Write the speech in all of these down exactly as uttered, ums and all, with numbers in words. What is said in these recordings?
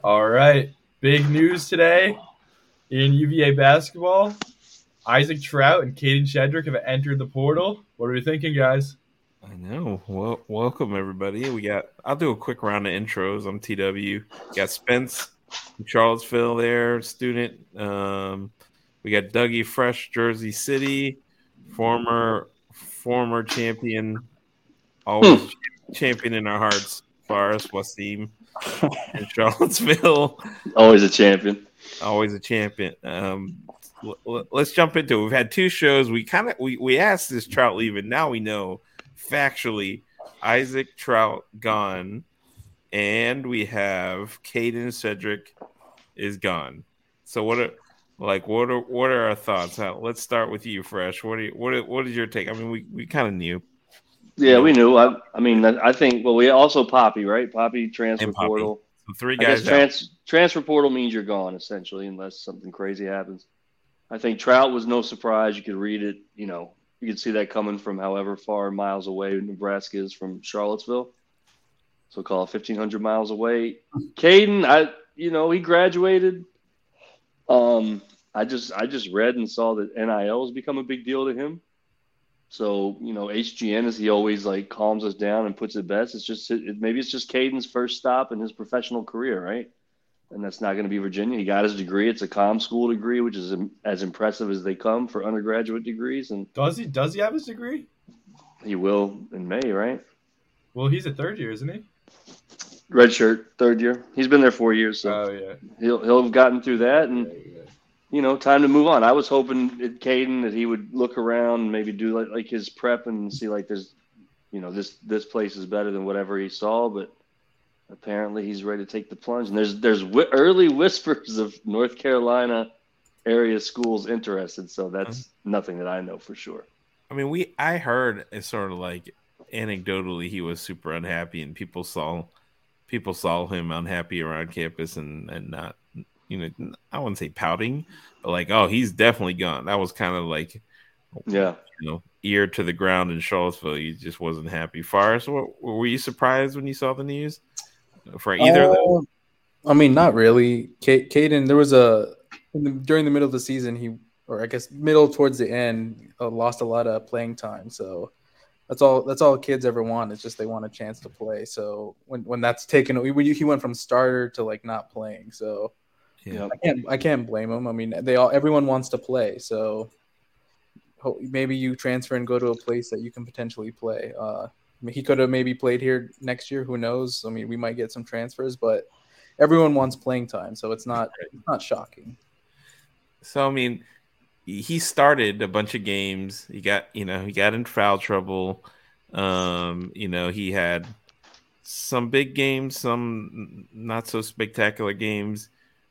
All right. Big news today in U V A basketball. Isaac Trout and Caden Shedrick have entered the portal. What are we thinking, guys? I know. Well, welcome everybody. We got. I'll do a quick round of intros. I'm T W. Got Spence from Charlottesville there, student. Um, we got Dougie Fresh, Jersey City, former former champion, always Hmm. champion in our hearts. Forrest Wasim in Charlottesville, Always a champion. always a champion. Um, l- l- let's jump into it. We've had two shows. We kind of we we asked this Trout leaving. Now we know factually Isaac Trout gone, and we have Caden Cedric is gone. So what are like what are what are our thoughts? How, let's start with you, Fresh. What are you, what are, what is your take? I mean, we, we kind of knew. Yeah, You know, we knew. I, I mean, I I think. Well, we also Poppy, right? Poppy transfer and Poppy. portal. So three I guess guys out. trans, transfer portal means you're gone essentially, unless something crazy happens. I think Trout was no surprise. You could read it. You know, you could see that coming from however far miles away Nebraska is from Charlottesville. So call it fifteen hundred miles away. Caden, I you know he graduated. Um, I just I just read and saw that N I L has become a big deal to him. So, you know, H G N, as he always like calms us down and puts it best, it's just it, maybe it's just Caden's first stop in his professional career, right? And that's not going to be Virginia. He got his degree. It's a comm school degree, which is as impressive as they come for undergraduate degrees. And Does he does he have his degree? he will in May, right? Well, he's a third year, isn't he? Red shirt, third year. He's been there four years, so Oh yeah. he'll he'll have gotten through that, and Yeah, yeah. you know, time to move on. I was hoping at Caden that he would look around and maybe do like, like his prep and see like there's, you know, this this place is better than whatever he saw. But apparently he's ready to take the plunge. And there's there's w- early whispers of North Carolina area schools interested. So that's nothing that I know for sure. I mean, we I heard it's sort of like anecdotally he was super unhappy, and people saw people saw him unhappy around campus and and not. You know, I wouldn't say pouting, but like, oh, he's definitely gone. That was kind of like, Yeah, you know, ear to the ground in Charlottesville. He just wasn't happy. Forrest, what, were you surprised when you saw the news for either uh, of them? I mean, not really. K- Caden, there was a in the, during the middle of the season, he or I guess middle towards the end, uh, lost a lot of playing time. So that's all. That's all kids ever want. It's just they want a chance to play. So when when that's taken, we, he went from starter to like not playing. So. Yeah. I can't. I can't blame him. I mean, they all. Everyone wants to play, so maybe you transfer and go to a place that you can potentially play. Uh, he could have maybe played here next year. Who knows? I mean, we might get some transfers, but everyone wants playing time, so it's not. It's not shocking. So I mean, he started a bunch of games. He got, you know, he got in foul trouble. Um, you know, he had some big games, some not so spectacular games.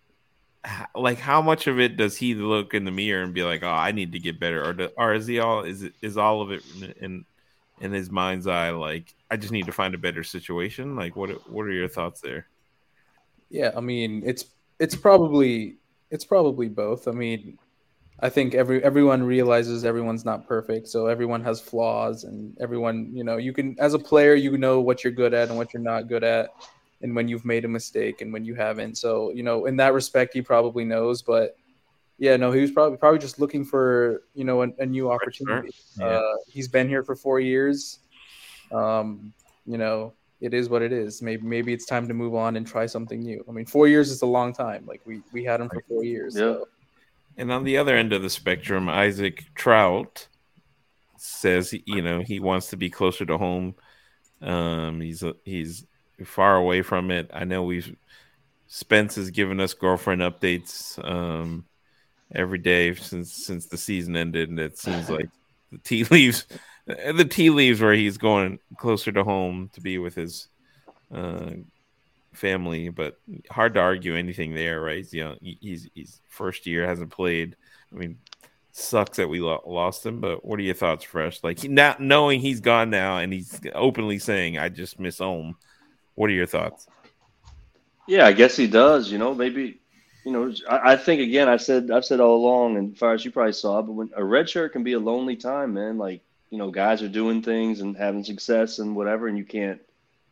Like, how much of it does he look in the mirror and be like, "Oh, I need to get better," or do, or is he all is it is all of it in in his mind's eye like, I just need to find a better situation? Like, what what are your thoughts there? Yeah, I mean, it's it's probably it's probably both. I mean, I think every everyone realizes everyone's not perfect, so everyone has flaws, and everyone, you know, you can as a player, you know what you're good at and what you're not good at. And when you've made a mistake and when you haven't. So, you know, in that respect, he probably knows. But, yeah, no, he was probably probably just looking for, you know, a, a new opportunity. Yeah. Uh, he's been here for four years. Um, you know, it is what it is. Maybe maybe it's time to move on and try something new. I mean, four years is a long time. Like, we, we had him for four years. Yeah. So. And on the other end of the spectrum, Isaac Trout says, you know, he wants to be closer to home. Um, he's he's far away from it. I know we've Spence has given us girlfriend updates um, every day since since the season ended, and it seems like the tea leaves, the tea leaves where he's going closer to home to be with his uh, family. But hard to argue anything there, right? You know, he's he's first year, hasn't played. I mean, sucks that we lo- lost him. But what are your thoughts, Fresh? Like, not knowing he's gone now, and he's openly saying, "I just miss home." What are your thoughts? yeah, I guess he does. You know, maybe. You know, I, I think again. I said I've said all along, and as far as you probably saw, but when a red shirt can be a lonely time, man. Like, you know, guys are doing things and having success and whatever, and you can't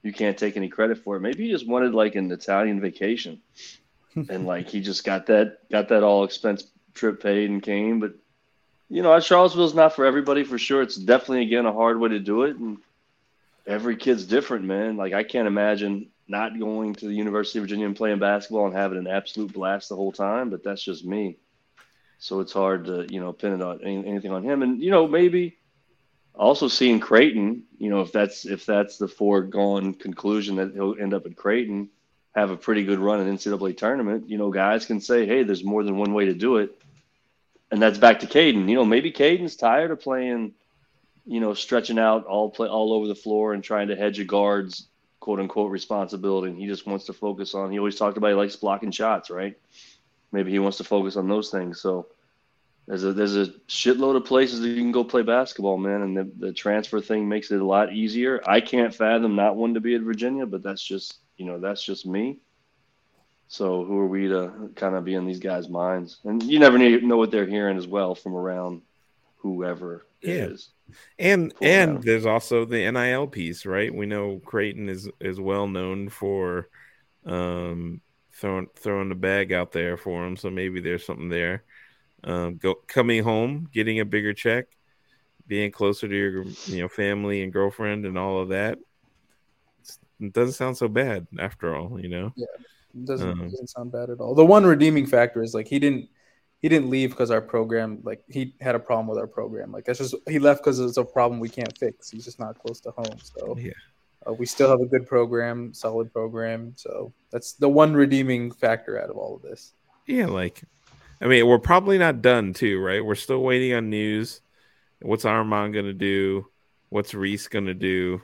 you can't take any credit for it. Maybe he just wanted like an Italian vacation, and like he just got that got that all expense trip paid and came. But you know, Charlottesville's not for everybody for sure. It's definitely again a hard way to do it, and every kid's different, man. Like I can't imagine not going to the University of Virginia and playing basketball and having an absolute blast the whole time. But that's just me. So it's hard to, you know, pin it on anything on him. And, you know, maybe also seeing Creighton, you know, if that's if that's the foregone conclusion that he'll end up at Creighton, have a pretty good run in N C double A tournament, you know, guys can say, hey, there's more than one way to do it. And that's back to Caden. You know, maybe Caden's tired of playing, you know, stretching out all play all over the floor and trying to hedge a guard's quote unquote responsibility. And he just wants to focus on, he always talked about he likes blocking shots, right? Maybe he wants to focus on those things. So there's a there's a shitload of places that you can go play basketball, man, and the, the transfer thing makes it a lot easier. I can't fathom not wanting to be at Virginia, but that's just, you know, that's just me. So who are we to kind of be in these guys' minds? And you never need, know what they're hearing as well from around whoever it yeah. is. And and there's also the N I L piece, right? We know Creighton is, is well known for um, throwing throwing the bag out there for them, so maybe there's something there. Um, go coming home, getting a bigger check, being closer to your you know family and girlfriend and all of that. It doesn't sound so bad after all, you know. Yeah, it doesn't um, doesn't sound bad at all. The one redeeming factor is like he didn't he didn't leave because our program like he had a problem with our program. Like that's just he left because it's a problem we can't fix. He's just not close to home. So yeah, uh, we still have a good program, solid program. So that's the one redeeming factor out of all of this. Yeah, like. I mean, we're probably not done, too, right? We're still waiting on news. What's Armand going to do? What's Reese going to do?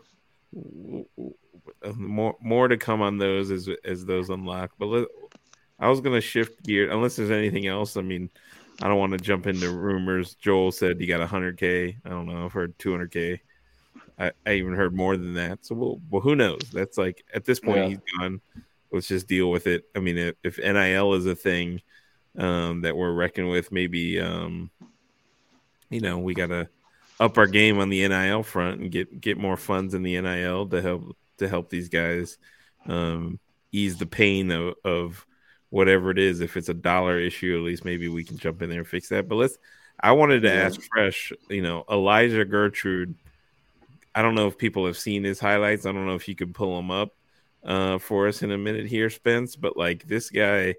More more to come on those as as those unlock. But let, I was going to shift gear, unless there's anything else. I mean, I don't want to jump into rumors. Joel said he got one hundred K. I don't know. I've heard two hundred K. I, I even heard more than that. So, we'll, well, who knows? That's like, at this point, yeah. He's gone. Let's just deal with it. I mean, if, if N I L is a thing, Um, that we're reckoning with, maybe um, you know we gotta up our game on the N I L front and get get more funds in the N I L to help to help these guys um, ease the pain of, of whatever it is. If it's a dollar issue, at least maybe we can jump in there and fix that. But let's. I wanted to yeah. ask Fresh, you know, Elijah Gertrude. I don't know if people have seen his highlights. I don't know if you could pull them up uh, for us in a minute here, Spence. But like this guy.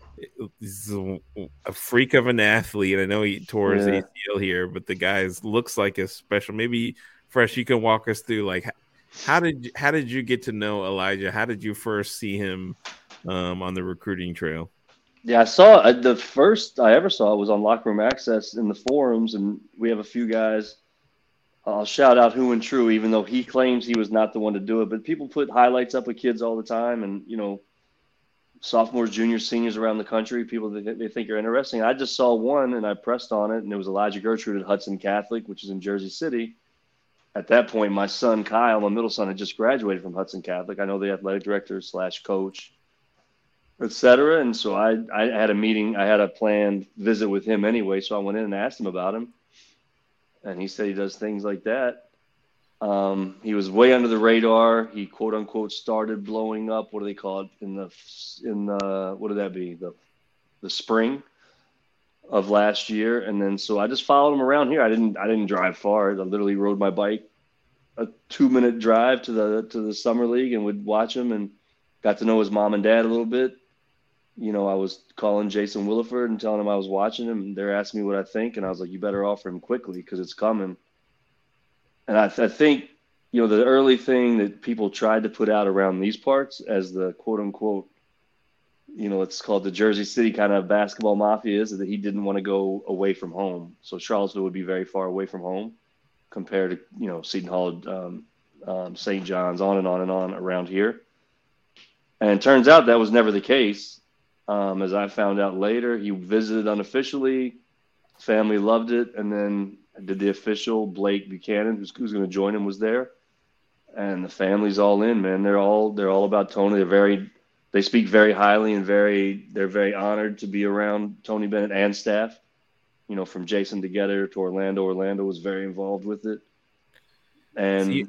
He's a freak of an athlete. I know he tore his yeah. A C L here, but the guy looks like a special. Maybe Fresh, you can walk us through like how did how did you get to know Elijah? How did you first see him um, on the recruiting trail? Yeah, I saw uh, the first I ever saw was on Locker Room Access in the forums, and we have a few guys. I'll shout out Who and True, even though he claims he was not the one to do it. But people put highlights up of kids all the time, and you know. Sophomores, juniors, seniors around the country, people that they think are interesting. I just saw one and I pressed on it, and it was Elijah Gertrude at Hudson Catholic, which is in Jersey City. At that point, my son, Kyle, my middle son, had just graduated from Hudson Catholic. I know the athletic director slash coach, et cetera. And so I, I had a meeting. I had a planned visit with him anyway, so I went in and asked him about him. And he said he does things like that. Um, he was way under the radar. He quote unquote started blowing up. What do they call it in the in the what did that be the the spring of last year? And then so I just followed him around here. I didn't I didn't drive far. I literally rode my bike a two minute drive to the to the summer league and would watch him and got to know his mom and dad a little bit. You know, I was calling Jason Williford and telling him I was watching him, and they're asking me what I think, and I was like, you better offer him quickly because it's coming. And I, th- I think, you know, the early thing that people tried to put out around these parts as the quote unquote, you know, it's called the Jersey City kind of basketball mafia is that he didn't want to go away from home. So Charlottesville would be very far away from home compared to, you know, Seton Hall, um, um, Saint John's, on and on and on around here. And it turns out that was never the case. Um, as I found out later, he visited unofficially, family loved it, and then did the official. Blake Buchanan, who's, who's going to join him, was there, and the family's all in, man. They're all they're all about Tony. They're very, they speak very highly and very they're very honored to be around Tony Bennett and staff. You know, from Jason together to Orlando. Orlando was very involved with it, and See,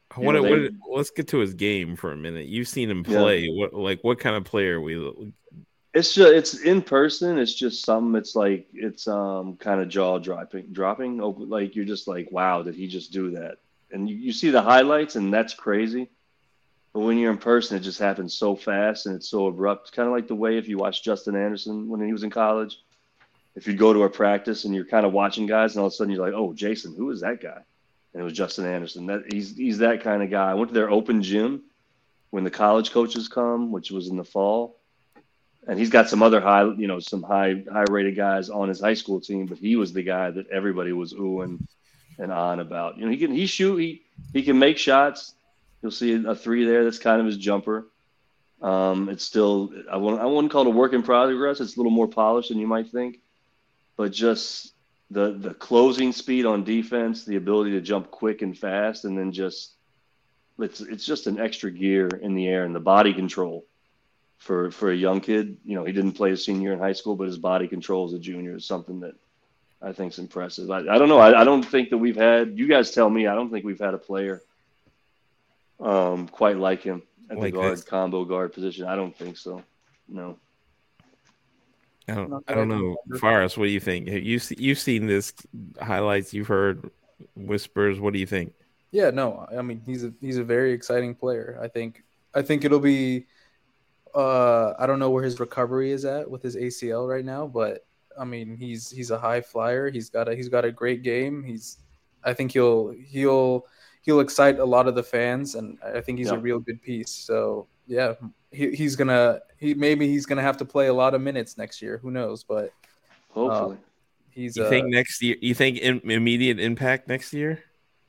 I You want know, to. they- Let's get to his game for a minute. You've seen him Yeah. play. What like what kind of player are we? It's just it's in person. It's just something. It's like it's um kind of jaw dropping, dropping. Open, like you're just like, wow, did he just do that? And you, you see the highlights, and that's crazy. But when you're in person, it just happens so fast and it's so abrupt. It's kind of like the way if you watch Justin Anderson when he was in college. If you go to a practice and you're kind of watching guys, and all of a sudden you're like, oh, Jason, who is that guy? And it was Justin Anderson. That he's he's that kind of guy. I went to their open gym when the college coaches come, which was in the fall. And he's got some other high, you know, some high, high rated guys on his high school team, but he was the guy that everybody was oohing and on about. You know, he can, he shoot, he, he can make shots. You'll see a three there. That's kind of his jumper. Um, it's still, I wouldn't, I wouldn't call it a work in progress. It's a little more polished than you might think, but just the, the closing speed on defense, the ability to jump quick and fast, and then just, it's, it's just an extra gear in the air and the body control. For, for a young kid, you know, he didn't play a senior in high school, but his body control as a junior is something that I think is impressive. I, I don't know. I, I don't think that we've had, you guys tell me, I don't think we've had a player um, quite like him at Like the guard, this. combo guard position. I don't think so. No. I don't. Not I that I don't can know. remember. Forrest, what do you think? Have you se- you've seen this highlights? You've heard whispers. What do you think? Yeah, no, I mean he's a he's a very exciting player. I think I think it'll be. Uh, I don't know where his recovery is at with his A C L right now, but I mean he's he's a high flyer. He's got a he's got a great game. He's I think he'll he'll he'll excite a lot of the fans, and I think he's Yeah. a real good piece. So yeah, he, he's gonna he maybe he's gonna have to play a lot of minutes next year. Who knows? But Hopefully. he's You uh, think next year? You think in, immediate impact next year?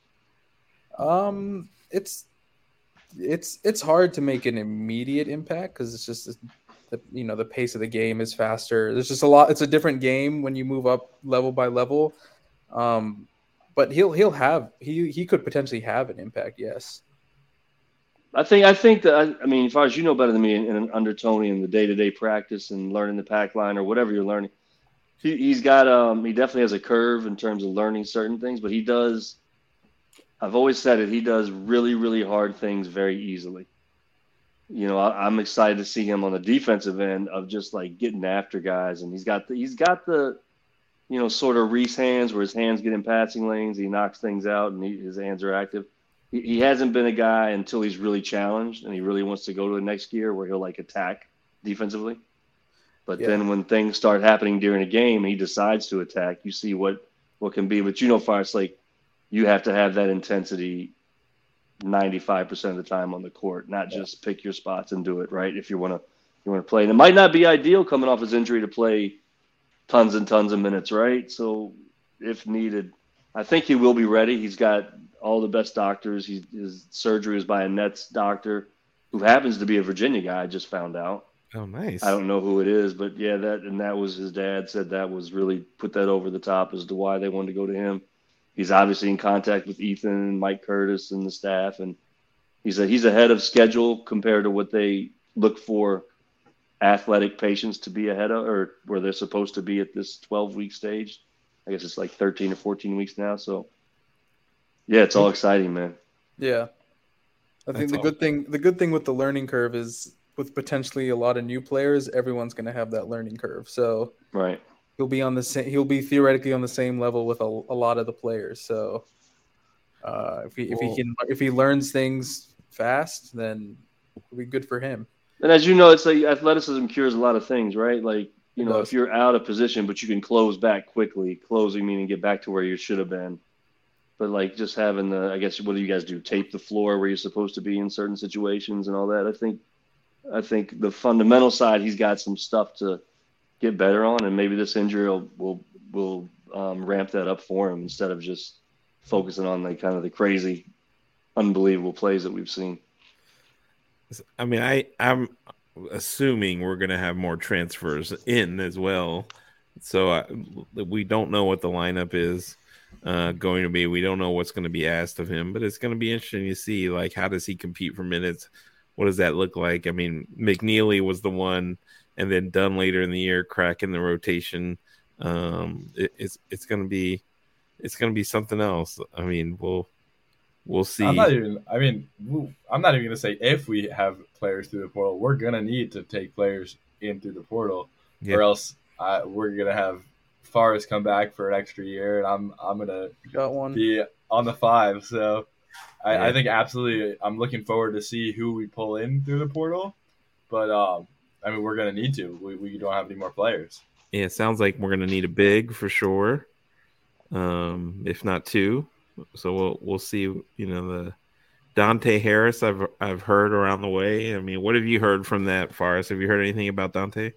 Um, it's it's it's hard to make an immediate impact because it's just the you know the pace of the game is faster. There's just a lot. It's a different game when you move up level by level. Um, but he'll he'll have he he could potentially have an impact. Yes. I think I think that I, I mean, as far as you know better than me, in, in under Tony and the day to day practice and learning the pack line or whatever you're learning, he, he's got um he definitely has a curve in terms of learning certain things, but he does. I've always said it. He does really really hard things very easily. You know, I, I'm excited to see him on the defensive end of just like getting after guys, and he's got the he's got the you know sort of Reese hands where his hands get in passing lanes, he knocks things out, and he, his hands are active. He hasn't been a guy until he's really challenged and he really wants to go to the next gear where he'll like attack defensively. But Yeah. then when things start happening during a game, he decides to attack. You see what, what can be, but you know, Forrest, like you have to have that intensity ninety-five percent of the time on the court, not just pick your spots and do it right. If you want to, you want to play, and it might not be ideal coming off his injury to play tons and tons of minutes. Right. So if needed, I think he will be ready. He's got all the best doctors. He, his surgery was by a Nets doctor who happens to be a Virginia guy. I just found out. Oh, nice. I don't know who it is, but yeah, that and that was his dad said that was really put that over the top as to why they wanted to go to him. He's obviously in contact with Ethan and Mike Curtis and the staff, and he's a, he's ahead of schedule compared to what they look for athletic patients to be ahead of, or where they're supposed to be at this twelve week stage. I guess it's like thirteen or fourteen weeks now. So yeah, it's all exciting, man. Yeah. I think That's the all. good thing the good thing with the learning curve is with potentially a lot of new players, everyone's going to have that learning curve. So Right. he'll be on the same he'll be theoretically on the same level with a, a lot of the players. So uh, if he if Well- he can if he learns things fast, then it'll be good for him. And as you know, it's like athleticism cures a lot of things, right? Like, you It know, does. if you're out of position, but you can close back quickly, closing meaning get back to where you should have been. But like just having the, I guess, what do you guys do? Tape the floor where you're supposed to be in certain situations and all that. I think, I think the fundamental side, he's got some stuff to get better on, and maybe this injury will will will um, ramp that up for him instead of just focusing on the kind of the crazy, unbelievable plays that we've seen. I mean, I I'm assuming we're gonna have more transfers in as well, so I, we don't know what the lineup is uh, going to be. We don't know what's going to be asked of him, but it's going to be interesting to see like how does he compete for minutes? What does that look like? I mean, McNeely was the one, and then Dunn later in the year cracking the rotation. Um, it, it's it's going to be it's going to be something else. I mean, we'll we'll see. I'm not even. I mean, I'm not even gonna say if we have players through the portal. We're gonna need to take players in through the portal, Yeah. or else uh, we're gonna have Forrest come back for an extra year, and I'm I'm gonna Got one. be on the five. So I, Yeah. I think absolutely, I'm looking forward to see who we pull in through the portal. But um, I mean, we're gonna need to. We we don't have any more players. Yeah, it sounds like we're gonna need a big for sure, um, if not two. So we'll we'll see. You know, the Dante Harris I've I've heard around the way. I mean, what have you heard from that, Forrest? Have you heard anything about Dante?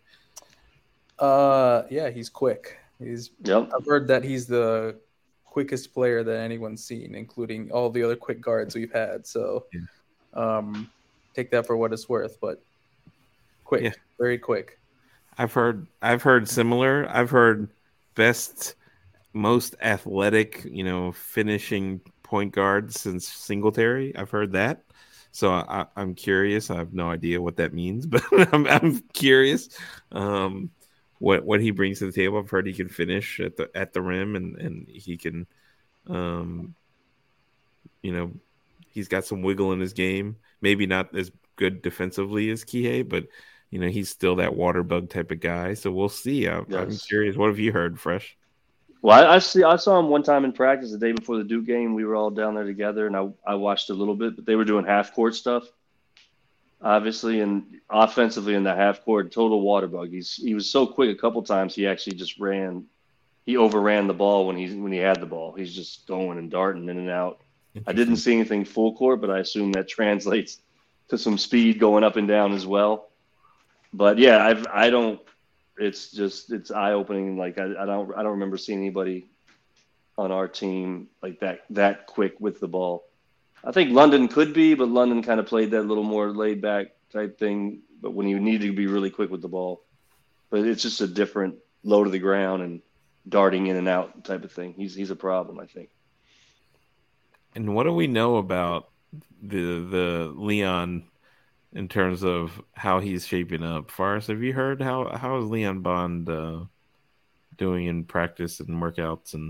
Uh, yeah, he's quick. He's. Yep. I've heard that he's the quickest player that anyone's seen, including all the other quick guards we've had. So, Yeah. um, take that for what it's worth. But quick, Yeah. very quick. I've heard I've heard similar. I've heard best, most athletic, you know, finishing point guard since Singletary. I've heard that. So I, I'm curious. I have no idea what that means, but I'm, I'm curious um, what what he brings to the table. I've heard he can finish at the at the rim, and and he can, um, you know, he's got some wiggle in his game. Maybe not as good defensively as Kihei, but you know, he's still that water bug type of guy. So we'll see. I'm, I'm Yes. curious. What have you heard, Fresh? Well, I, I see. I saw him one time in practice the day before the Duke game. We were all down there together, and I I watched a little bit. But they were doing half court stuff, obviously, and offensively in the half court, total water bug. He's he was so quick a couple times. He actually just ran. He overran the ball when he when he had the ball. He's just going and darting in and out. I didn't see anything full court, but I assume that translates to some speed going up and down as well. But yeah, I've I don't. It's just it's eye opening. Like I, I don't I don't remember seeing anybody on our team like that that quick with the ball. I think London could be, but London kind of played that little more laid back type thing. But when you need to be really quick with the ball, but it's just a different low to the ground and darting in and out type of thing. He's he's a problem, I think. And what do we know about the the Leon in terms of how he's shaping up? Forrest, have you heard how how is Leon Bond uh, doing in practice and workouts? And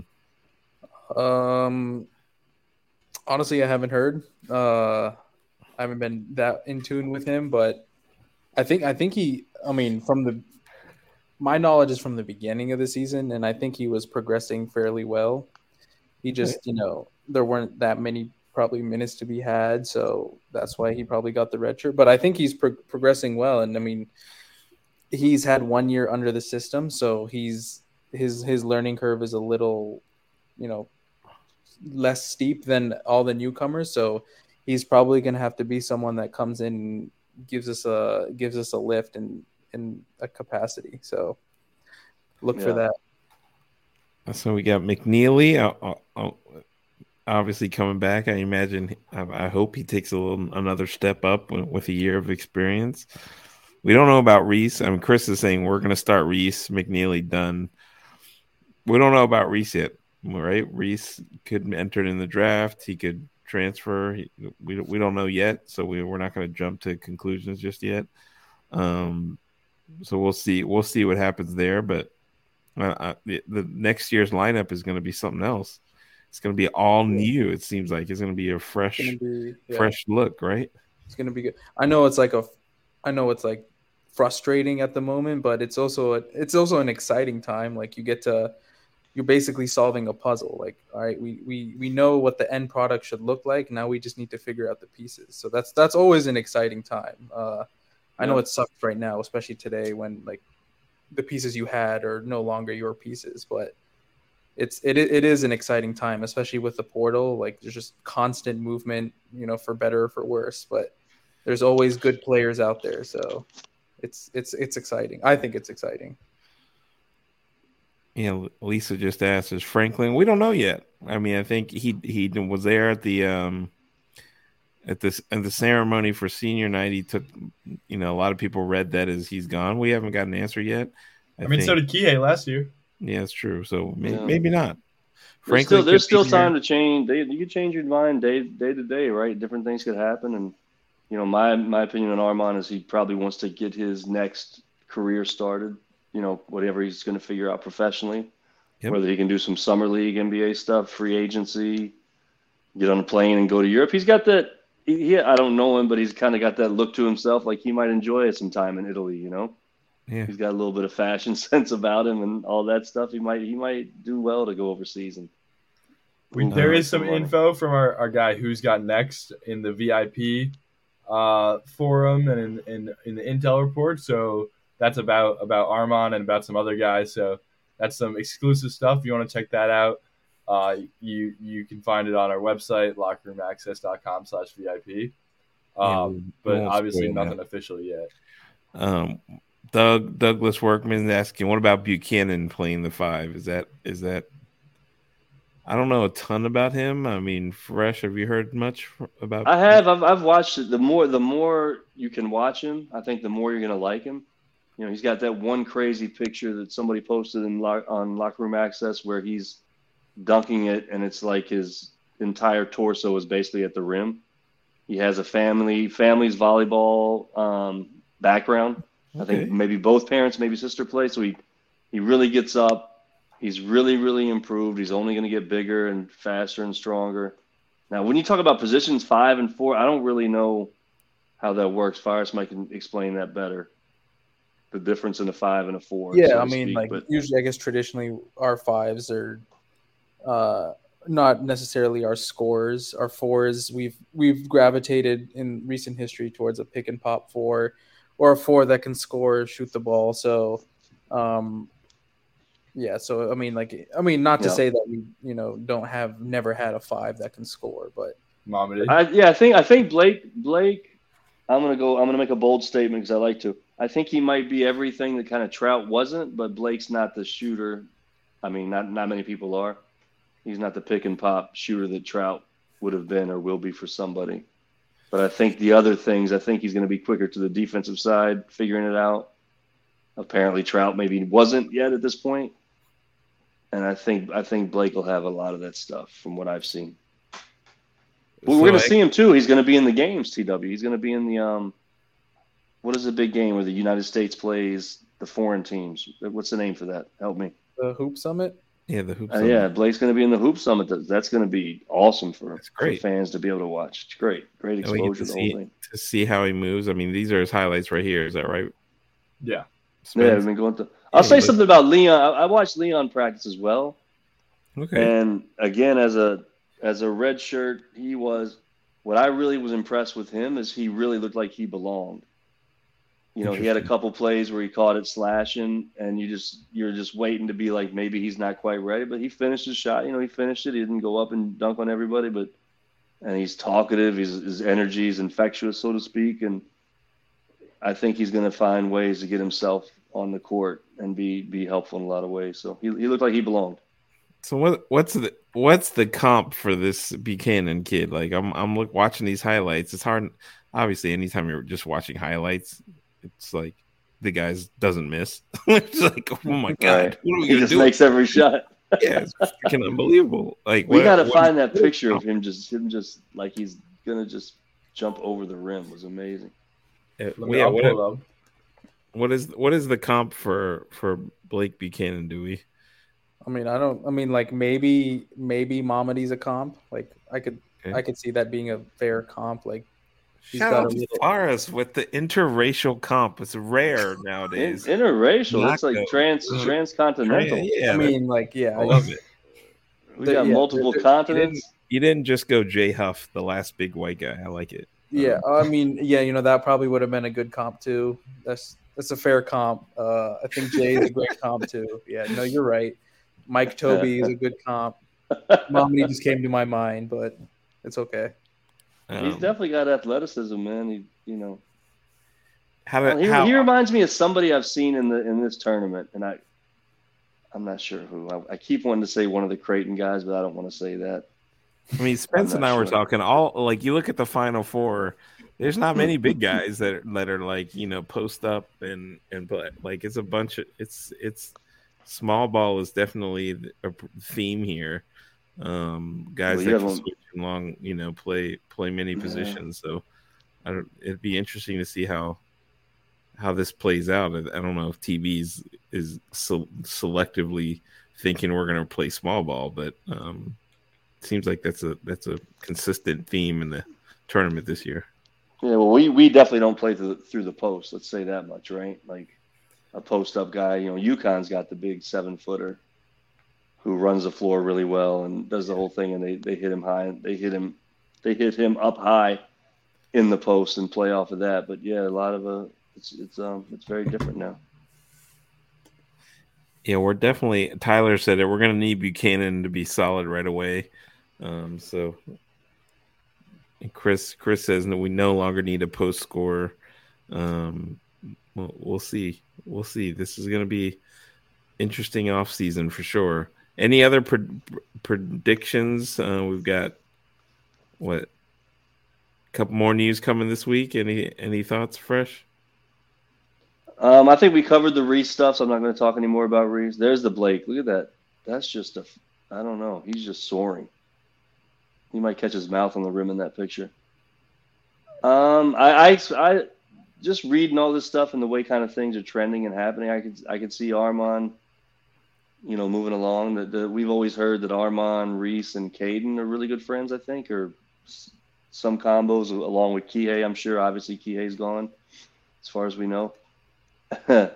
Um, honestly, I haven't heard. Uh, I haven't been that in tune with him, but I think I think he. I mean, from the my knowledge is from the beginning of the season, and I think he was progressing fairly well. He just, you know, there weren't that many probably minutes to be had, so that's why he probably got the red shirt. But I think he's pro- progressing well, and I mean, he's had one year under the system, so he's his his learning curve is a little, you know, less steep than all the newcomers. So he's probably going to have to be someone that comes in and gives us a gives us a lift and in a capacity. So look for Yeah. that. so we got McNeely, uh, uh, obviously coming back. I imagine. I, I hope he takes a little another step up with, with a year of experience. We don't know about Reese. I mean, Chris is saying we're going to start Reese. McNeely done. We don't know about Reese yet, right? Reese could enter in the draft. He could transfer. He, we we don't know yet, so we we're not going to jump to conclusions just yet. Um, so we'll see. We'll see what happens there. But uh, uh, the, the next year's lineup is going to be something else. It's going to be all new. It seems like it's going to be a fresh, It's gonna be, yeah, fresh look, right? it's gonna be good. I know it's like a, I know it's like frustrating at the moment, but it's also a, it's also an exciting time. Like you get to, you're basically solving a puzzle. Like, all right, we we we know what the end product should look like. Now we just need to figure out the pieces. So that's that's always an exciting time. Uh, I know Yeah. it sucks right now, especially today when like the pieces you had are no longer your pieces, but it's it it is an exciting time, especially with the portal. Like there's just constant movement, you know, for better or for worse. But there's always good players out there, so it's it's it's exciting. I think it's exciting. You know, Lisa just asked, "Is Franklin?" We don't know yet. I mean, I think he he was there at the um at this at the ceremony for senior night. He took, you know, a lot of people read that as he's gone. We haven't got an answer yet. I, I mean, think, so did Kihei last year. Yeah, it's true. So may, Yeah. maybe not. There's still, there's could still be time here. to change. They, you can change your mind day day to day, right? Different things could happen, and you know, my my opinion on Armand is he probably wants to get his next career started. You know, whatever he's going to figure out professionally, Yep. whether he can do some summer league, N B A stuff, free agency, get on a plane and go to Europe. He's got that. He, he I don't know him, but he's kind of got that look to himself, like he might enjoy some time in Italy. You know, Yeah. he's got a little bit of fashion sense about him and all that stuff. He might he might do well to go overseas. And We, move there on is some money. info from our, our guy who's got next in the V I P uh, forum and in, in in the Intel report. So that's about about Armand and about some other guys. So that's some exclusive stuff. If you want to check that out, uh, you you can find it on our website, locker room access dot com slash V I P. Yeah, Um, we but won't obviously spoil that. nothing official yet. Um, Doug Douglas Workman is asking, what about Buchanan playing the five? Is that is that? I don't know a ton about him. I mean, Fresh, have you heard much about? I have. I've I've watched it. The more the more you can watch him, I think the more you're gonna like him. You know, he's got that one crazy picture that somebody posted in lo- on Locker Room Access where he's dunking it, and it's like his entire torso is basically at the rim. He has a family, family's volleyball um, background. I think Okay. maybe both parents, maybe sister play. So he he really gets up. He's really, really improved. He's only going to get bigger and faster and stronger. Now, when you talk about positions five and four, I don't really know how that works. Forrest might can explain that better. The difference in a five and a four. Yeah, so I to mean, speak, like but usually, I guess traditionally our fives are uh, not necessarily our scores. Our fours, we've we've gravitated in recent history towards a pick and pop four, or a four that can score, shoot the ball. So, um, yeah. So I mean, like, I mean, not to Yeah. say that we, you know, don't have never had a five that can score, but Mamadi. I, yeah, I think I think Blake Blake. I'm gonna go. I'm gonna make a bold statement because I like to. I think he might be everything that kind of Trout wasn't, but Blake's not the shooter. I mean, not not many people are. He's not the pick and pop shooter that Trout would have been or will be for somebody. But I think the other things, I think he's going to be quicker to the defensive side, figuring it out. Apparently, Trout maybe wasn't yet at this point, and I think I think Blake will have a lot of that stuff from what I've seen. But So we're going to I- see him too. He's going to be in the games. T W. He's going to be in the um. What is the big game where the United States plays the foreign teams? What's the name for that? Help me. the Hoop Summit. Yeah, the hoops. Uh, yeah, Blake's going to be in the Hoop Summit. That- That's going to be awesome for, That's for great. fans to be able to watch. It's great. Great And we get exposure, to the whole see, thing. to see how he moves. I mean, these are his highlights right here. Is that right? Yeah. Yeah, Spence? I've been going to. I'll Yeah, say but- something about Leon. I, I watched Leon practice as well. Okay. And again, as a as a red shirt, he was. What I really was impressed with him is he really looked like he belonged. You know, he had a Interesting. couple plays where he caught it slashing, and you just you're just waiting to be like maybe he's not quite ready, but he finished his shot. You know, he finished it. He didn't go up and dunk on everybody, but and he's talkative. He's, his energy is infectious, so to speak, and I think he's going to find ways to get himself on the court and be be helpful in a lot of ways. So he he looked like he belonged. So what what's the what's the comp for this Buchanan kid? Like I'm I'm look, watching these highlights. It's hard. Obviously, anytime you're just watching highlights, it's like the guy doesn't miss. It's like, oh my god, Right. what are we He gonna just do? makes every shot. Yeah, it's freaking unbelievable. Like We what- got to what- find that picture of him just him just like he's gonna just jump over the rim. It was amazing. uh, Let me yeah, I'll what, pull it up. what is what is the comp for for Blake Buchanan? Do we? I mean, I don't. I mean, like maybe maybe Mamadi's a comp. Like I could Okay. I could see that being a fair comp. Like he's Shout got out a to little. Faris with the interracial comp. It's rare In, nowadays. interracial. It's like Knockout. trans Uh, transcontinental. yeah, I mean, like yeah, I love it. We the- got yeah, multiple the- the- continents. You didn't just go Jay Huff, the last big white guy. I like it. yeah. I mean, yeah. You know that probably would have been a good comp too. That's that's a fair comp. Uh, I think Jay is a great comp too. Yeah. No, you're right. Mike Toby is a good comp. Mamadi just came to my mind, but it's okay. He's Um, definitely got athleticism, man. He, you know, how did he, how, he reminds me of somebody I've seen in the in this tournament, and I, I'm not sure who. I, I keep wanting to say one of the Creighton guys, but I don't want to say that. I mean, Spence I'm and not I were sure. talking all like you look at the Final Four. There's not many big guys that are, that are like you know post up and and but like it's a bunch of it's it's small ball is definitely a theme here. Um, guys Well, you that have can them- switch and long you know play play many Yeah. positions. So I don't. It'd be interesting to see how how this plays out. I I don't know if T V is is se- selectively thinking we're going to play small ball, but um, seems like that's a that's a consistent theme in the tournament this year. Yeah, well, we, we definitely don't play through the, through the post. Let's say that much, right? Like a post up guy. You know, UConn's got the big seven footer who runs the floor really well and does the whole thing, and they, they hit him high. They hit him, they hit him up high in the post and play off of that. But yeah, a lot of uh, it's it's um it's very different now. Yeah, we're definitely. Tyler said it. We're going to need Buchanan to be solid right away. Um, so, and Chris Chris says that we no longer need a post scorer. Um, we'll, we'll see. We'll see. This is going to be interesting off season for sure. Any other pre- predictions? Uh, we've got what? A couple more news coming this week. Any any thoughts, Fresh? Um, I think we covered the Reese stuff, so I'm not going to talk anymore about Reese. There's the Blake. Look at that. That's just a. I don't know. He's just soaring. He might catch his mouth on the rim in that picture. Um, I, I, I just reading all this stuff and the way kind of things are trending and happening. I could I could see Armon, you know, moving along. That the, we've always heard that Armon, Reese, and Caden are really good friends. I think, or some combos along with Kihei. I'm sure. Obviously, Kihei's gone, as far as we know. and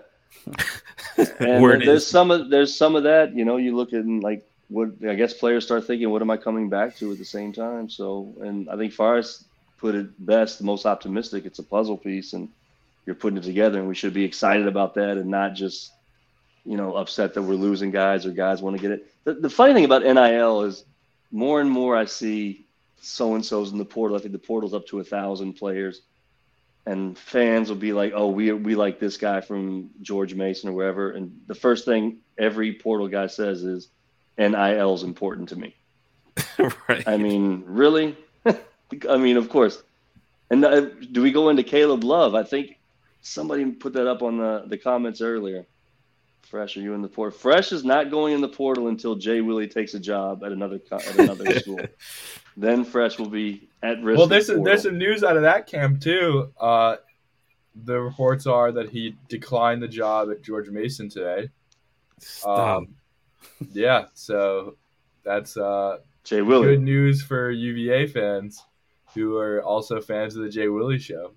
there's some of there's some of that. You know, you look at and like what I guess players start thinking, what am I coming back to at the same time? So, and I think Forrest put it best, the most optimistic. It's a puzzle piece, and you're putting it together, and we should be excited about that, and not just, you know, upset that we're losing guys or guys want to get it. The, the funny thing about N I L is more and more I see so and so's in the portal. I think the portal's up to a thousand players, and fans will be like, "Oh, we we like this guy from George Mason or wherever," and the first thing every portal guy says is, N I L is important to me. Right. I mean, really? I mean, of course. And uh, do we go into Caleb Love? I think somebody put that up on the, the comments earlier. Fresh, are you in the portal? Fresh is not going in the portal until Jay Willie takes a job at another at another school. Then Fresh will be at risk. Well, there's some, there's some news out of that camp too. Uh, the reports are that he declined the job at George Mason today. Stop. Um, yeah, so that's uh, Jay Willie. Good news for U V A fans who are also fans of the Jay Willie show.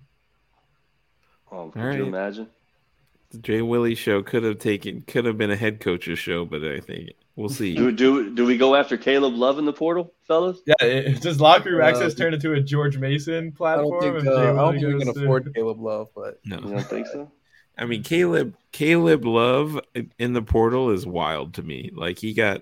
Oh, could right. you imagine? The Jay Willie show could have taken could have been a head coach's show, but I think we'll see. Do do do we go after Caleb Love in the portal, fellas? Yeah, it, does locker room Uh, access turn into a George Mason I platform? don't think and uh, Jay I don't Willie think we goes can to- afford Caleb Love, but No, You don't think so? I mean Caleb Caleb Love in the portal is wild to me. Like he got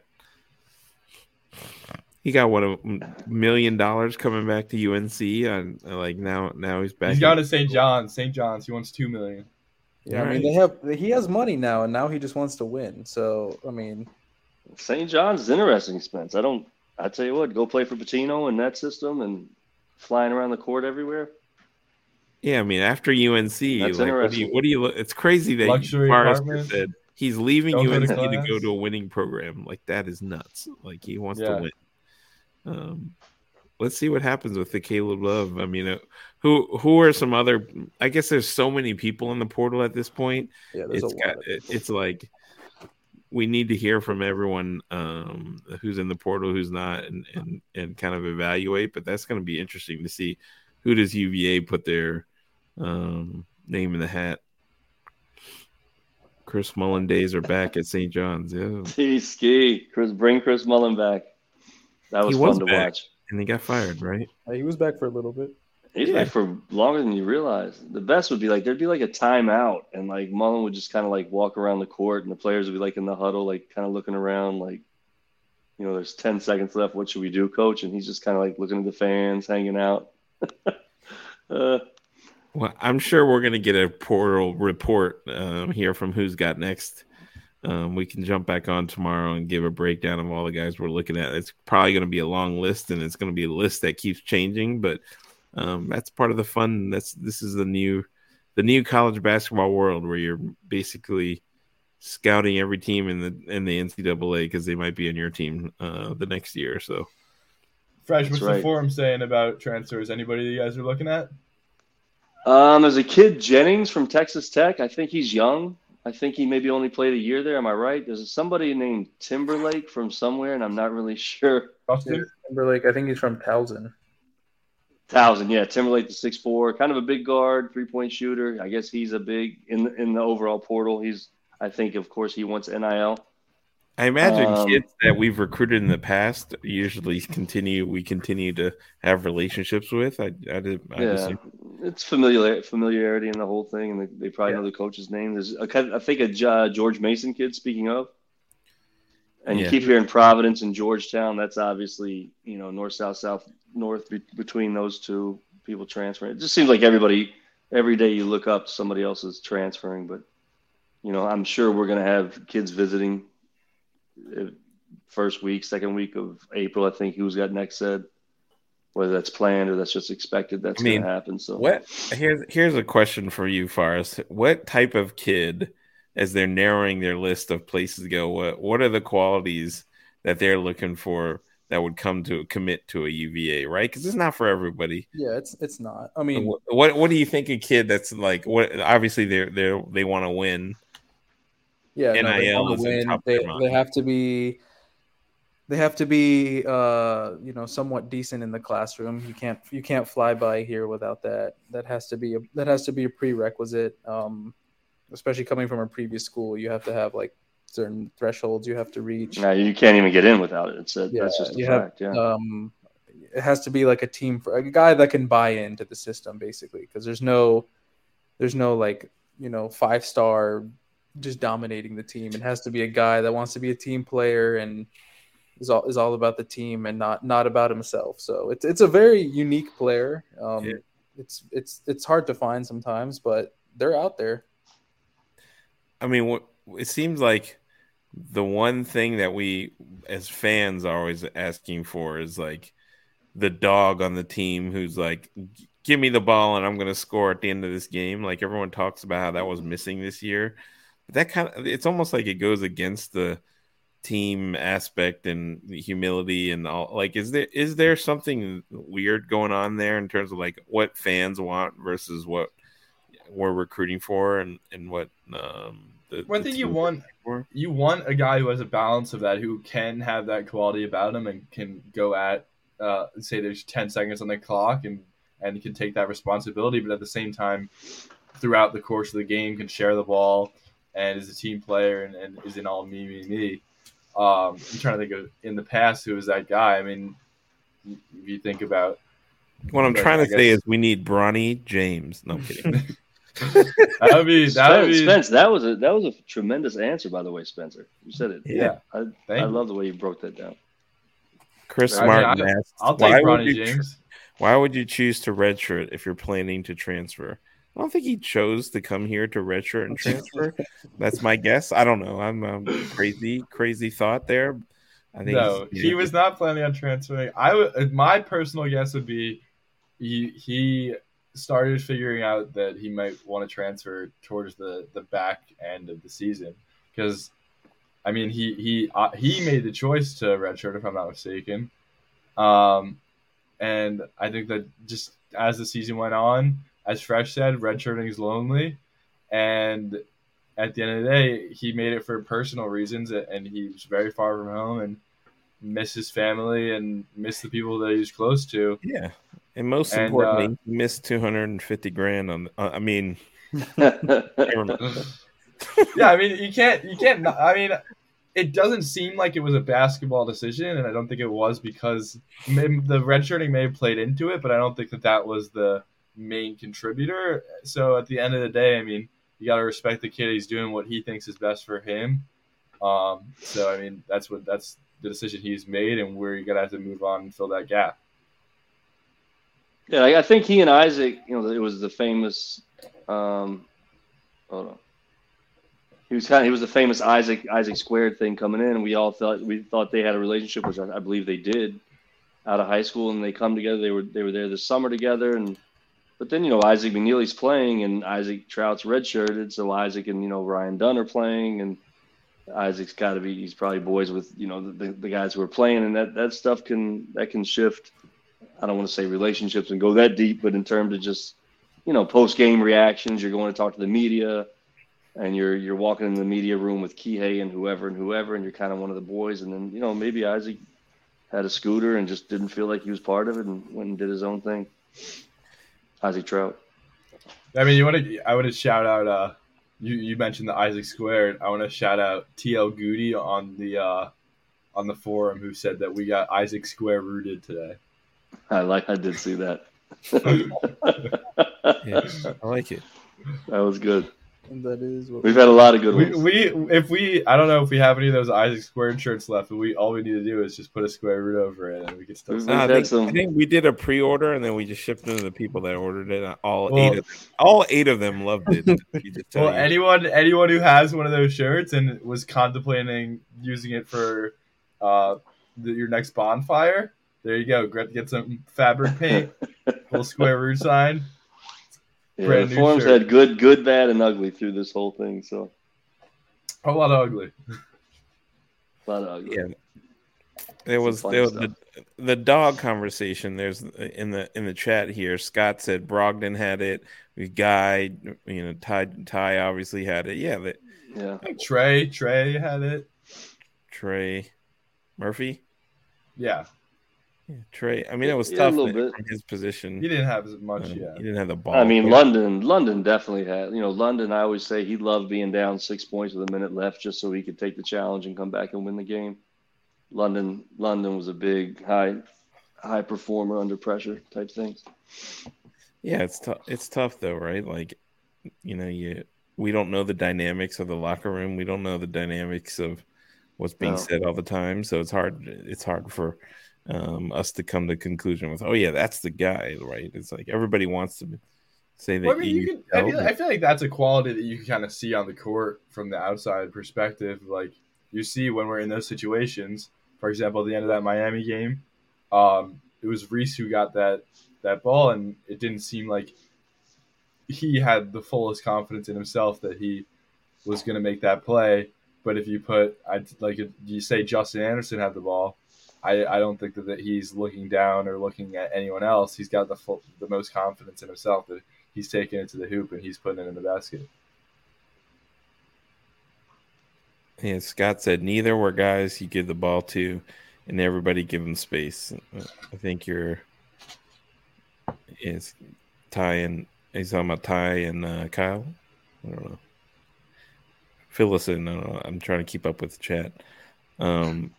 he got what a million dollars coming back to U N C, and like now now he's back. He's in- gone to Saint John's. Saint John's. He wants two million. yeah, I Right. mean they have he has money now, and now he just wants to win. So I mean, Saint John's is interesting, Spence. I don't. I tell you what, go play for Patino in that system and flying around the court everywhere. Yeah, I mean after U N C, That's like what do you interesting. what do you? It's crazy that Luxury Forrester apartment. said he's leaving Don't go to U N C to class. go to a winning program. Like that is nuts. Like he wants Yeah. to win. Um, let's see what happens with the Caleb Love. I mean, uh, who who are some other? I guess there's so many people in the portal at this point. yeah, there's It's a got lot. it, it's like we need to hear from everyone um, who's in the portal, who's not, and and and kind of evaluate. But that's going to be interesting to see who does U V A put their um, name in the hat. Chris Mullen days are back at Saint John's. Yeah, T ski, Chris, bring Chris Mullen back. That was, He was fun to back. watch. and he got fired, right? Uh, he was back for a little bit. He's Yeah. back for longer than you realize. The best would be like there'd be like a timeout, and like Mullen would just kind of like walk around the court, and the players would be like in the huddle, like kind of looking around, like, you know, there's ten seconds left. What should we do, coach? And he's just kind of like looking at the fans, hanging out. uh, Well, I'm sure we're going to get a portal report um, here from Who's Got Next. Um, we can jump back on tomorrow and give a breakdown of all the guys we're looking at. It's probably going to be a long list, and it's going to be a list that keeps changing. But um, that's part of the fun. That's this is the new, the new college basketball world where you're basically scouting every team in the in the N C double A because they might be in your team uh, the next year. So, Fresh, That's what's right. the forum saying about transfers? Anybody you guys are looking at? Um, there's a kid, Jennings from Texas Tech. I think he's young. I think he maybe only played a year there. Am I right? There's somebody named Timberlake from somewhere, and I'm not really sure. Austin? Timberlake, I think he's from Towson. Towson, yeah. Timberlake, the six four, kind of a big guard, three-point shooter. I guess he's a big in the, in the overall portal. He's, I think, of course, he wants N I L. I imagine Um, kids that we've recruited in the past usually continue. We continue to have relationships with. I, I, did, I Yeah, assume. it's familiar familiarity in the whole thing, and they, they probably Yeah. know the coach's name. There's, a, I think, a uh, George Mason kid. Speaking of, and you Yeah. keep hearing Providence and Georgetown. That's obviously, you know, north, south, south, north be, between those two people transferring. It just seems like everybody, every day you look up, somebody else is transferring. But you know, I'm sure we're gonna have kids visiting. uh, First week, second week of April, I think who's got next said. Whether that's planned or that's just expected, that's I mean, going to happen. So What here's here's a question for you, Faris. What type of kid, as they're narrowing their list of places to go, what what are the qualities that they're looking for that would come to commit to a U V A, right? Because it's not for everybody. Yeah, it's it's not. I mean, What, what what do you think a kid that's like? What obviously they they they want to win. yeah, no, they N I L want is to in win. top of They their they mind. have to be they have to be uh you know somewhat decent in the classroom. You can't you can't fly by here without that. That has to be a that has to be a prerequisite. Um, especially coming from a previous school, you have to have like certain thresholds you have to reach. now you can't even get in without it. It's a, Yeah, that's just a you have, fact. Yeah. Um, it has to be like a team for a guy that can buy into the system, basically, because there's no, there's no like you know five star just dominating the team. It has to be a guy that wants to be a team player and is all is all about the team and not not about himself. So it's it's a very unique player. Um, Yeah. It's it's it's hard to find sometimes, but they're out there. I mean, what it seems like the one thing that we as fans are always asking for is like the dog on the team who's like, give me the ball and I'm going to score at the end of this game. Like everyone talks about how that was missing this year. But that kind of, it's almost like it goes against the team aspect and the humility and all. Like, is there, is there something weird going on there in terms of like what fans want versus what we're recruiting for and, and what, um, the, One the thing you team want, for? you want a guy who has a balance of that, who can have that quality about him and can go at, uh, say there's ten seconds on the clock and, and can take that responsibility, but at the same time, throughout the course of the game, can share the ball and is a team player and, and isn't all me, me, me. Um, I'm trying to think of in the past who was that guy. I mean, if you think about What I'm But trying I to say guess- is we need Bronny James. No, I'm kidding. that would be that would Spence, be Spence, that was a that was a tremendous answer, by the way, Spencer. You said it. yeah. I, Thank I you. love the way you broke that down. Chris I mean, Martin I- asked, I'll take why would, Bronny you tr- James. why would you choose to redshirt if you're planning to transfer? I don't think he chose to come here to redshirt and transfer. That's my guess. I don't know. I'm um, crazy, crazy thought there. I think No, he's- he was not planning on transferring. I would. My personal guess would be he he started figuring out that he might want to transfer towards the, the back end of the season because, I mean, he he uh, he made the choice to redshirt if I'm not mistaken, um, and I think that just as the season went on, as Fresh said, redshirting is lonely, and at the end of the day, he made it for personal reasons, and he was very far from home and missed his family and missed the people that he was close to. Yeah, and most And, importantly, uh, he missed two hundred fifty grand on. Uh, I mean, yeah, never mind. Yeah, I mean, you can't, you can't. not- I mean, it doesn't seem like it was a basketball decision, and I don't think it was because may- the redshirting may have played into it, but I don't think that that was the main contributor. So at the end of the day, I mean, you got to respect the kid. He's doing what he thinks is best for him. Um, so I mean, that's what that's the decision he's made, and we're gonna have to move on and fill that gap. I I think he and Isaac, you know, it was the famous. Um, hold on. He was kind of, he was the famous Isaac Isaac squared thing coming in, and we all thought we thought they had a relationship, which I, I believe they did, out of high school, and they come together. They were they were there this summer together, and but then you know Isaac McNeely's playing, and Isaac Trout's redshirted, so Isaac and you know Ryan Dunn are playing, and Isaac's got to be he's probably boys with you know the, the guys who are playing, and that that stuff can that can shift. I don't want to say relationships and go that deep, but in terms of just you know post game reactions, you're going to talk to the media. and you're you're walking in the media room with Kihei and whoever and whoever, and you're kind of one of the boys, and then you know maybe Isaac had a scooter and just didn't feel like he was part of it and went and did his own thing. Isaac Trout. I mean, you want to? I want to shout out. Uh, you you mentioned the Isaac Squared. I want to shout out T L Goody on the uh, on the forum who said that we got Isaac Square rooted today. I like. I did see that. Yeah, I like it. That was good. And that is what We've had a lot of good We, ones. we if we I don't know if we have any of those Isaac Squared shirts left, but we all we need to do is just put a square root over it and we can still. We've No, I, had think, some- I think we did a pre-order and then we just shipped them to the people that ordered it. All Well- eight of them, all eight of them loved it. You just tell Well, you. anyone anyone who has one of those shirts and was contemplating using it for uh, the, your next bonfire, there you go. Get, get some fabric paint, little square root sign. Yeah, brand the new forums shirt. had good, good, bad, and ugly through this whole thing. So A lot of ugly. a lot of ugly. Yeah. There was, Some there was fun the, the dog conversation. There's in the in the chat here. Scott said Brogdon had it. We Guy, you know, Ty Ty obviously had it. Yeah, the, Yeah. I think Trey Trey had it. Trey Murphy. Yeah, Yeah, Trey. I mean, it was Yeah, a tough little bit. from his position. he didn't have as much. Um, Yeah, He didn't have the ball. I mean, But- London, London definitely had. You know, London. I always say he loved being down six points with a minute left, just so he could take the challenge and come back and win the game. London, London was a big, high, high performer under pressure type things. Yeah, it's tough. It's tough though, right? Like, you know, you we don't know the dynamics of the locker room. We don't know the dynamics of what's being No. said all the time. So it's hard. It's hard for um, us to come to conclusion with, oh yeah, that's the guy, right? It's like everybody wants to say that. well, I mean, you you can. I know, feel, I feel like that's a quality that you can kind of see on the court from the outside perspective. Like you see when we're in those situations. For example, at the end of that Miami game, um, it was Reese who got that that ball, and it didn't seem like he had the fullest confidence in himself that he was going to make that play. But if you put, I like you say, Justin Anderson had the ball, I, I don't think that, that he's looking down or looking at anyone else. He's got the full, the most confidence in himself that he's taking it to the hoop and he's putting it in the basket. yeah, Scott said neither were guys you give the ball to, and everybody give them space. I think you're is Ty and he's talking about Ty and uh, Kyle. I don't know. Fill us in. I don't know. I'm trying to keep up with the chat. Um,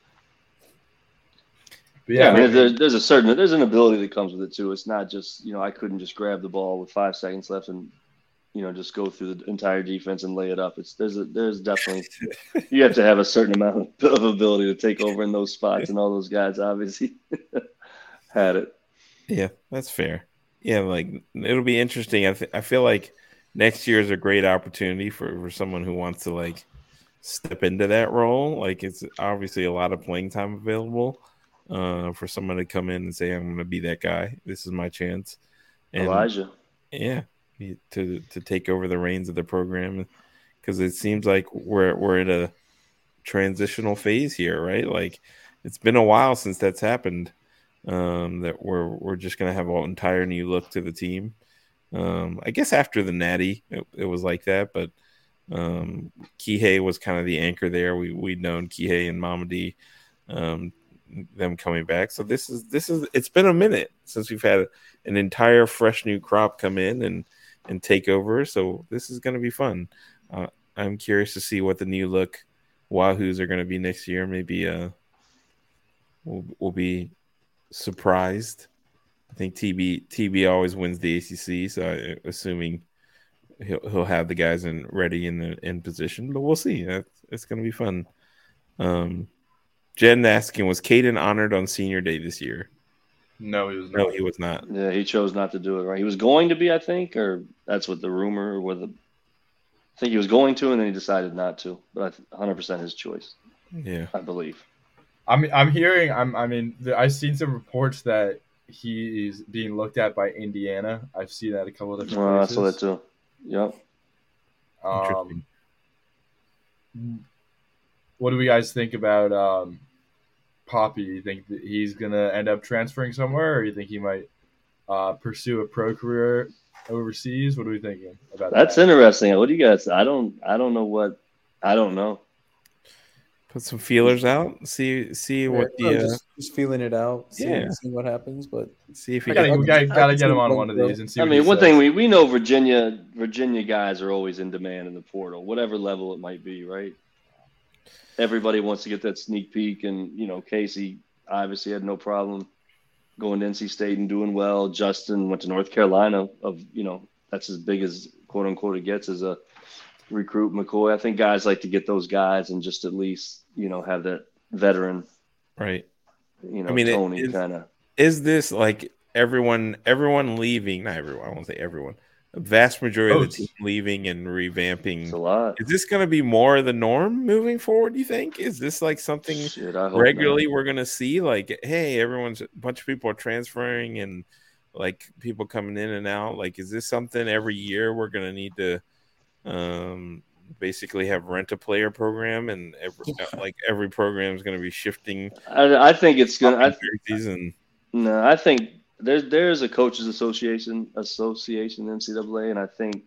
But Yeah, yeah, I mean, there's, there's a certain there's an ability that comes with it too. It's not just you know I couldn't just grab the ball with five seconds left and you know just go through the entire defense and lay it up. It's there's a, there's definitely you have to have a certain amount of ability to take over in those spots, and all those guys obviously had it. yeah, that's fair. Yeah, like it'll be interesting. I th- I feel like next year is a great opportunity for, for someone who wants to like step into that role. Like it's obviously a lot of playing time available. Uh, for someone to come in and say, I'm going to be that guy. This is my chance. And Elijah, yeah, he- to to take over the reins of the program because it seems like we're we're in a transitional phase here, right? Like it's been a while since that's happened. Um, that we're we're just going to have an entire new look to the team. Um, I guess after the Natty, it, it was like that, but um, Kihei was kind of the anchor there. We we'd known Kihei and Mamadi. Um, them coming back. So this is this is it's been a minute since we've had an entire fresh new crop come in and and take over. So this is going to be fun. Uh, I'm curious to see what the new look Wahoos are going to be next year. Maybe uh we'll, we'll be surprised. I think T B T B always wins the A C C, so I, assuming he'll he'll have the guys in ready in the in position, but we'll see. It's, it's going to be fun. Um Jen asking, was Caden honored on senior day this year? no, he was not. No, he was not. yeah, he chose not to do it. Right, he was going to be, I think, or that's what the rumor or the. I think he was going to, and then he decided not to. But one hundred percent his choice, Yeah. I believe. I'm I'm hearing. I'm. I mean, the, I've seen some reports that he is being looked at by Indiana. I've seen that a couple of different Well, I places. saw that too. Yep. Um, what do we guys think about um, Poppy? You think that he's gonna end up transferring somewhere, or you think he might uh, pursue a pro career overseas? What are we thinking about That's that? interesting. What do you guys? I don't. I don't know what. I don't know. Put some feelers out. See see Yeah, what no, the uh, just, just feeling it out, seeing, Yeah. seeing what happens. But see if I he gotta, gets we I gotta, can- I gotta can get see him on it one of going, these and see. I what mean, he one says. thing we, we know Virginia Virginia guys are always in demand in the portal, whatever level it might be, right? Everybody wants to get that sneak peek, and you know, Casey obviously had no problem going to N C State and doing well. Justin went to North Carolina. Of you know, that's as big as quote unquote it gets as a recruit. McCoy, I think guys like to get those guys and just at least you know have that veteran, right. you know, I mean, it Tony is- kind of. Is this like everyone everyone leaving? Not everyone. I won't say everyone. A vast majority of Most. the team leaving and revamping. It's a lot. Is this going to be more the norm moving forward? Do you think? Is this like something Shit, I hope regularly not. we're going to see? Like, hey, everyone's a bunch of people are transferring and like people coming in and out. Like, is this something every year we're going to need to um, basically have rent a player program and every, like every program is going to be shifting I, I think it's gonna. I, jerseys and no, I think there's there's a coaches association association in N C double A, and I think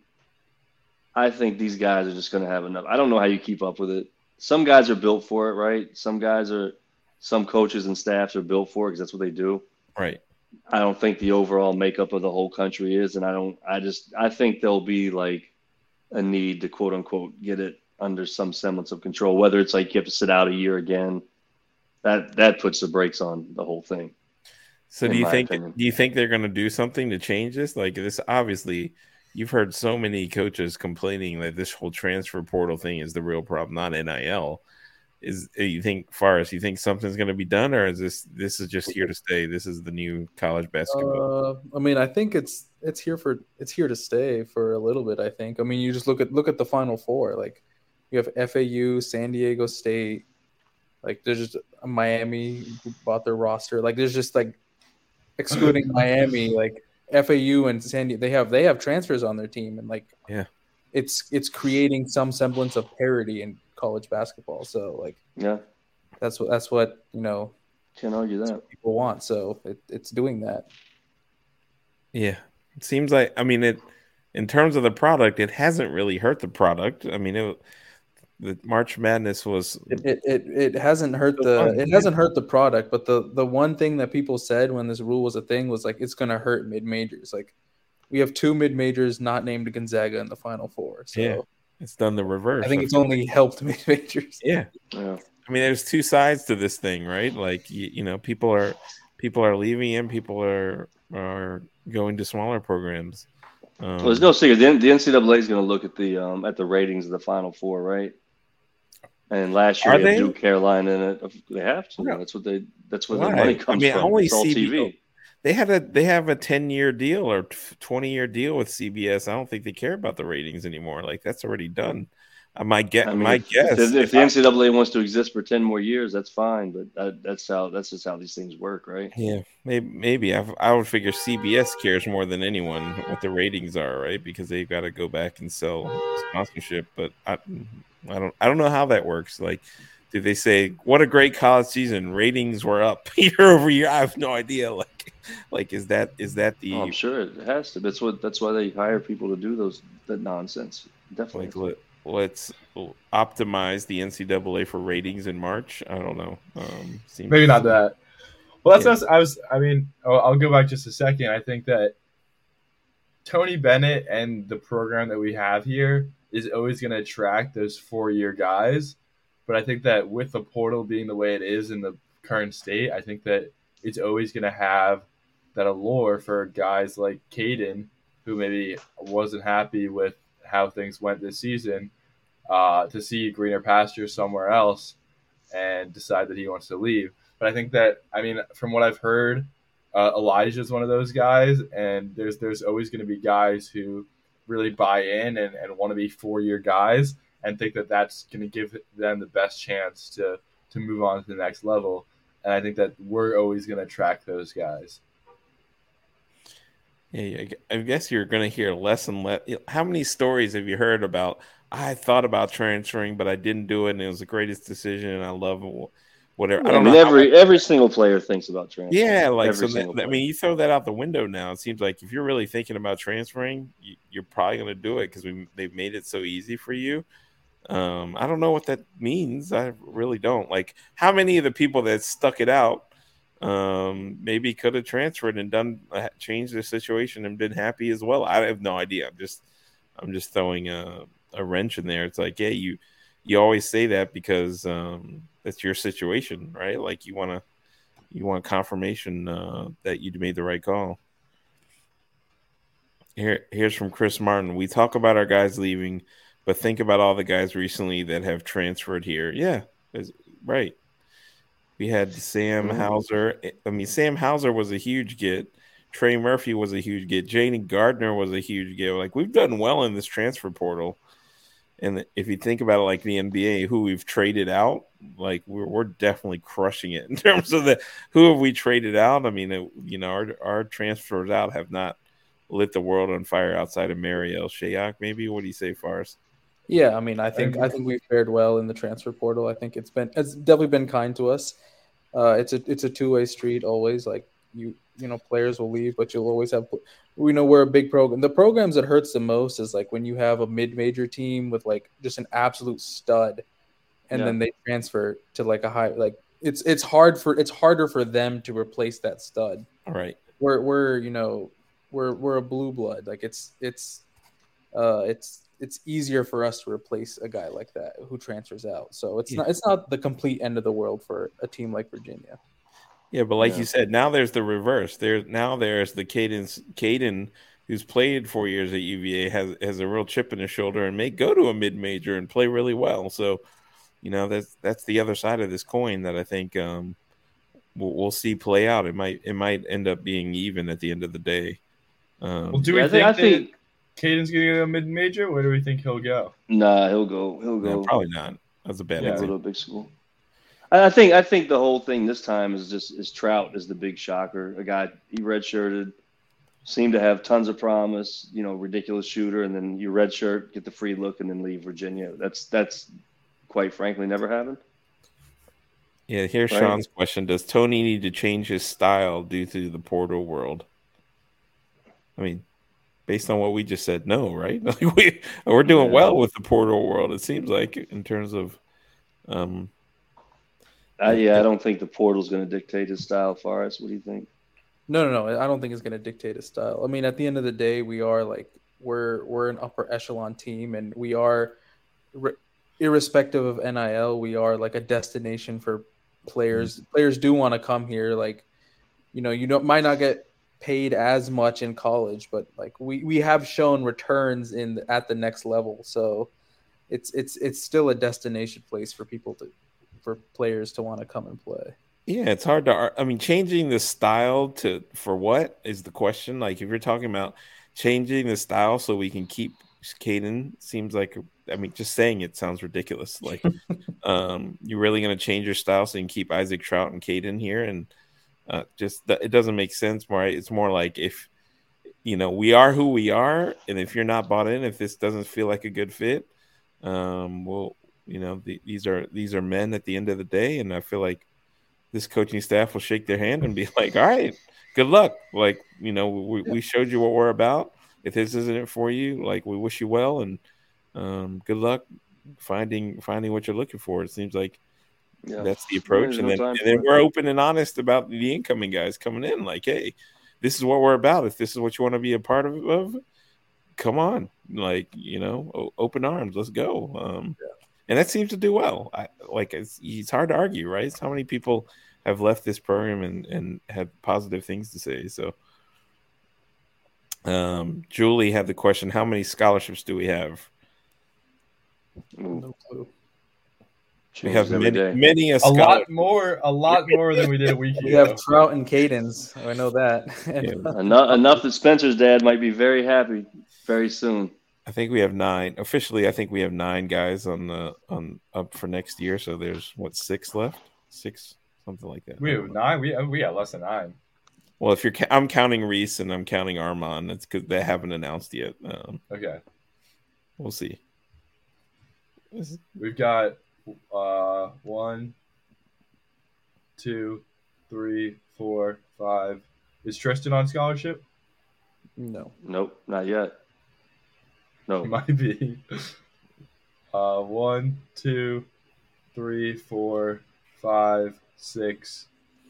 I think these guys are just gonna have enough. I don't know how you keep up with it. Some guys are built for it, right? Some guys are, some coaches and staffs are built for it because that's what they do. right. I don't think the overall makeup of the whole country is, and I don't. I just I think there'll be like a need to quote unquote get it under some semblance of control. Whether it's like you have to sit out a year again, that that puts the brakes on the whole thing. So in do you my think opinion. do you think they're going to do something to change this? Like this, obviously, you've heard so many coaches complaining that this whole transfer portal thing is the real problem, not N I L. Is you think, Forrest, you think something's going to be done, or is this this is just here to stay? This is the new college basketball. Uh, I mean, I think it's it's here for it's here to stay for a little bit. I think. I mean, you just look at look at the Final Four. Like, you have F A U, San Diego State. Like, there's just Miami who bought their roster. Like, there's just like, excluding Miami, like F A U and San Diego, they have they have transfers on their team, and like, Yeah. it's it's creating some semblance of parity in college basketball. So like, Yeah, that's what that's what you know can't argue that's that. what people want. So it, it's doing that. Yeah, it seems like, I mean, it in terms of the product, it hasn't really hurt the product. I mean, it, the March Madness was It, it it it hasn't hurt So the fun, it yeah. hasn't hurt the product, but the the one thing that people said when this rule was a thing was like, it's gonna hurt mid majors. Like, we have two mid majors not named Gonzaga in the Final Four. So Yeah. it's done the reverse. I think it's only helped mid majors. yeah. Yeah, I mean, there's two sides to this thing, right? Like you, you know, people are people are leaving and people are are going to smaller programs. Um, well, there's no secret. The, the N C double A is going to look at the um, at the ratings of the Final Four, right? And last year Are they had they? Duke, Carolina in it. They have to. Yeah. That's what they. That's where Why? their money I comes mean, from. only It's all C B S. T V. They had a they have a ten year deal or twenty year deal with C B S. I don't think they care about the ratings anymore. Like that's already done. Uh, my guess, I mean, my if, guess, if, the- if if the I- N C double A wants to exist for ten more years, that's fine. But that, that's how that's just how these things work, right? yeah, maybe maybe I, I would figure C B S cares more than anyone what the ratings are, right? Because they've got to go back and sell sponsorship. But I, I don't I don't know how that works. Like, did they say what a great college season? Ratings were up year over year. I have no idea. Like, like is that is that the Oh, I'm sure it has to. That's what. That's why they hire people to do those that nonsense. Definitely. like let, let's optimize the N C double A for ratings in March? I don't know. Um, seems, Maybe not that. Well, that's Yeah. what I was. I mean, I'll, I'll go back just a second. I think that Tony Bennett and the program that we have here is always going to attract those four-year guys. But I think that with the portal being the way it is in the current state, I think that it's always going to have that allure for guys like Caden, who maybe wasn't happy with how things went this season, uh, to see greener pastures somewhere else and decide that he wants to leave. But I think that, I mean, from what I've heard, uh, Elijah is one of those guys, and there's there's always going to be guys who really buy in and, and want to be four-year guys and think that that's going to give them the best chance to, to move on to the next level. And I think that we're always going to attract those guys. Yeah, I guess you're going to hear less and less. How many stories have you heard about? I thought about transferring, but I didn't do it, and it was the greatest decision. And I love whatever. Yeah, I I don't mean, know. How every much, every single player thinks about transfer. yeah, like every so. single That, I player. mean, you throw that out the window now. It seems like if you're really thinking about transferring, you, you're probably going to do it because we they've made it so easy for you. Um, I don't know what that means. I really don't. Like, how many of the people that stuck it out um, maybe could have transferred and done uh, changed their situation and been happy as well? I have no idea. I'm just I'm just throwing a, a wrench in there. It's like, yeah, you you always say that because um, that's your situation, right? Like you want to you want confirmation uh, that you made the right call. Here, here's from Chris Martin. We talk about our guys leaving, but think about all the guys recently that have transferred here. Yeah, right. We had Sam Mhm. Hauser. I mean, Sam Hauser was a huge get. Trey Murphy was a huge get. Janie Gardner was a huge get. Like, we've done well in this transfer portal. And if you think about it like the N B A, who we've traded out, like we're, we're definitely crushing it in terms of the who have we traded out. I mean, it, you know, our, our transfers out have not lit the world on fire outside of Mariel Shayok. Maybe what do you say, Fars? Yeah, I mean, I think I think we've fared well in the transfer portal. I think it's been it's definitely been kind to us. Uh, it's a it's a two way street always. Like you you know, players will leave, but you'll always have. We know we're a big program. The programs that hurts the most is like when you have a mid major team with like just an absolute stud, and Yeah. then they transfer to like a high like it's it's hard for it's harder for them to replace that stud. All right, We're we're you know we're we're a blue blood. Like it's it's uh it's it's easier for us to replace a guy like that who transfers out. So it's Yeah. not it's not the complete end of the world for a team like Virginia. Yeah, but like Yeah. you said, now there's the reverse. There now there's the Cadence Caden who's played four years at U V A has has a real chip in his shoulder and may go to a mid major and play really well. So, you know, that's that's the other side of this coin that I think um, we'll, we'll see play out. It might it might end up being even at the end of the day. Um, Well, do Yeah, we I think, I think, think that Caden's going to go mid major? Where do we think he'll go? nah, he'll go. He'll no, go. probably not. That's a bad Yeah. He'll go example. to a big school. I I think I think the whole thing this time is just is Trout is the big shocker. A guy he redshirted, seemed to have tons of promise. You know, ridiculous shooter, and then you redshirt, get the free look, and then leave Virginia. That's that's quite frankly never happened. Yeah, here's Right. Sean's question: does Tony need to change his style due to the portal world? I mean, based on what we just said, no, right? Like we we're doing Yeah. well with the portal world. It seems like in terms of, um, Uh, yeah, I don't think the portal's going to dictate his style. Forrest, what do you think? No, no, no. I don't think it's going to dictate his style. I mean, at the end of the day, we are like we're we're an upper echelon team, and we are, irrespective of N I L, we are like a destination for players. Mm-hmm. Players do want to come here. Like, you know, you don't might not get paid as much in college, but like we we have shown returns in at the next level. So it's it's it's still a destination place for people to for players to want to come and play. Yeah, it's hard to. I mean, changing the style to for what is the question? Like, if you're talking about changing the style so we can keep Caden, seems like. I mean, just saying it sounds ridiculous. Like, um, you're really going to change your style so you can keep Isaac Trout and Caden here, and uh, just it doesn't make sense. Right? It's more like if you know we are who we are, and if you're not bought in, if this doesn't feel like a good fit, um, well, you know, the, these are these are men at the end of the day, and I feel like this coaching staff will shake their hand and be like, all right, good luck. Like, you know, we, we showed you what we're about. If this isn't it for you, like, we wish you well and um, good luck finding finding what you're looking for. It seems like Yeah. that's the approach. There's And no then, time and for then it. we're open and honest about the incoming guys coming in. Like, hey, this is what we're about. If this is what you want to be a part of, of come on. Like, you know, o- open arms. Let's go. Um, Yeah. And that seems to do well. I, like, it's, it's hard to argue, right? It's how many people have left this program and, and have positive things to say. So, um, Julie had the question: how many scholarships do we have? Ooh, No clue. We have changes every many, day. many a, A scholarship. lot more, a lot more than we did a week We ago. have Trout and Cadence. I know that. Yeah. Enough, enough that Spencer's dad might be very happy very soon. I think we have nine officially. I think we have nine guys on the on up for next year. So there's what six left, six something like that. We have nine. We we got less than nine. Well, if you're, ca- I'm counting Reese and I'm counting Armand. That's because they haven't announced yet. Um, Okay, we'll see. we've got uh one, two, three, four, five. Is Tristan on scholarship? No. Nope, not yet. No. Might be. Uh, one, two, three, four, five, six,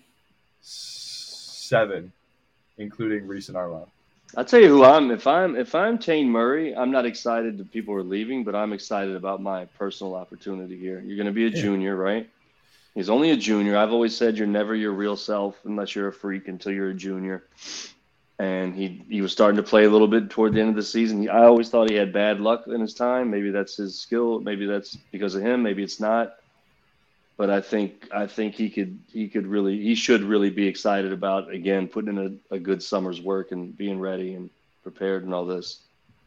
seven, including Reese and Armand. I'll tell you who I'm. If I'm if I'm Tane Murray, I'm not excited that people are leaving, but I'm excited about my personal opportunity here. You're going to be a Yeah. junior, right? He's only a junior. I've always said you're never your real self unless you're a freak until you're a junior. And he he was starting to play a little bit toward the end of the season. He, I always thought he had bad luck in his time. Maybe that's his skill. Maybe that's because of him. Maybe it's not. But I think I think he could he could really he should really be excited about again putting in a, a good summer's work and being ready and prepared and all this.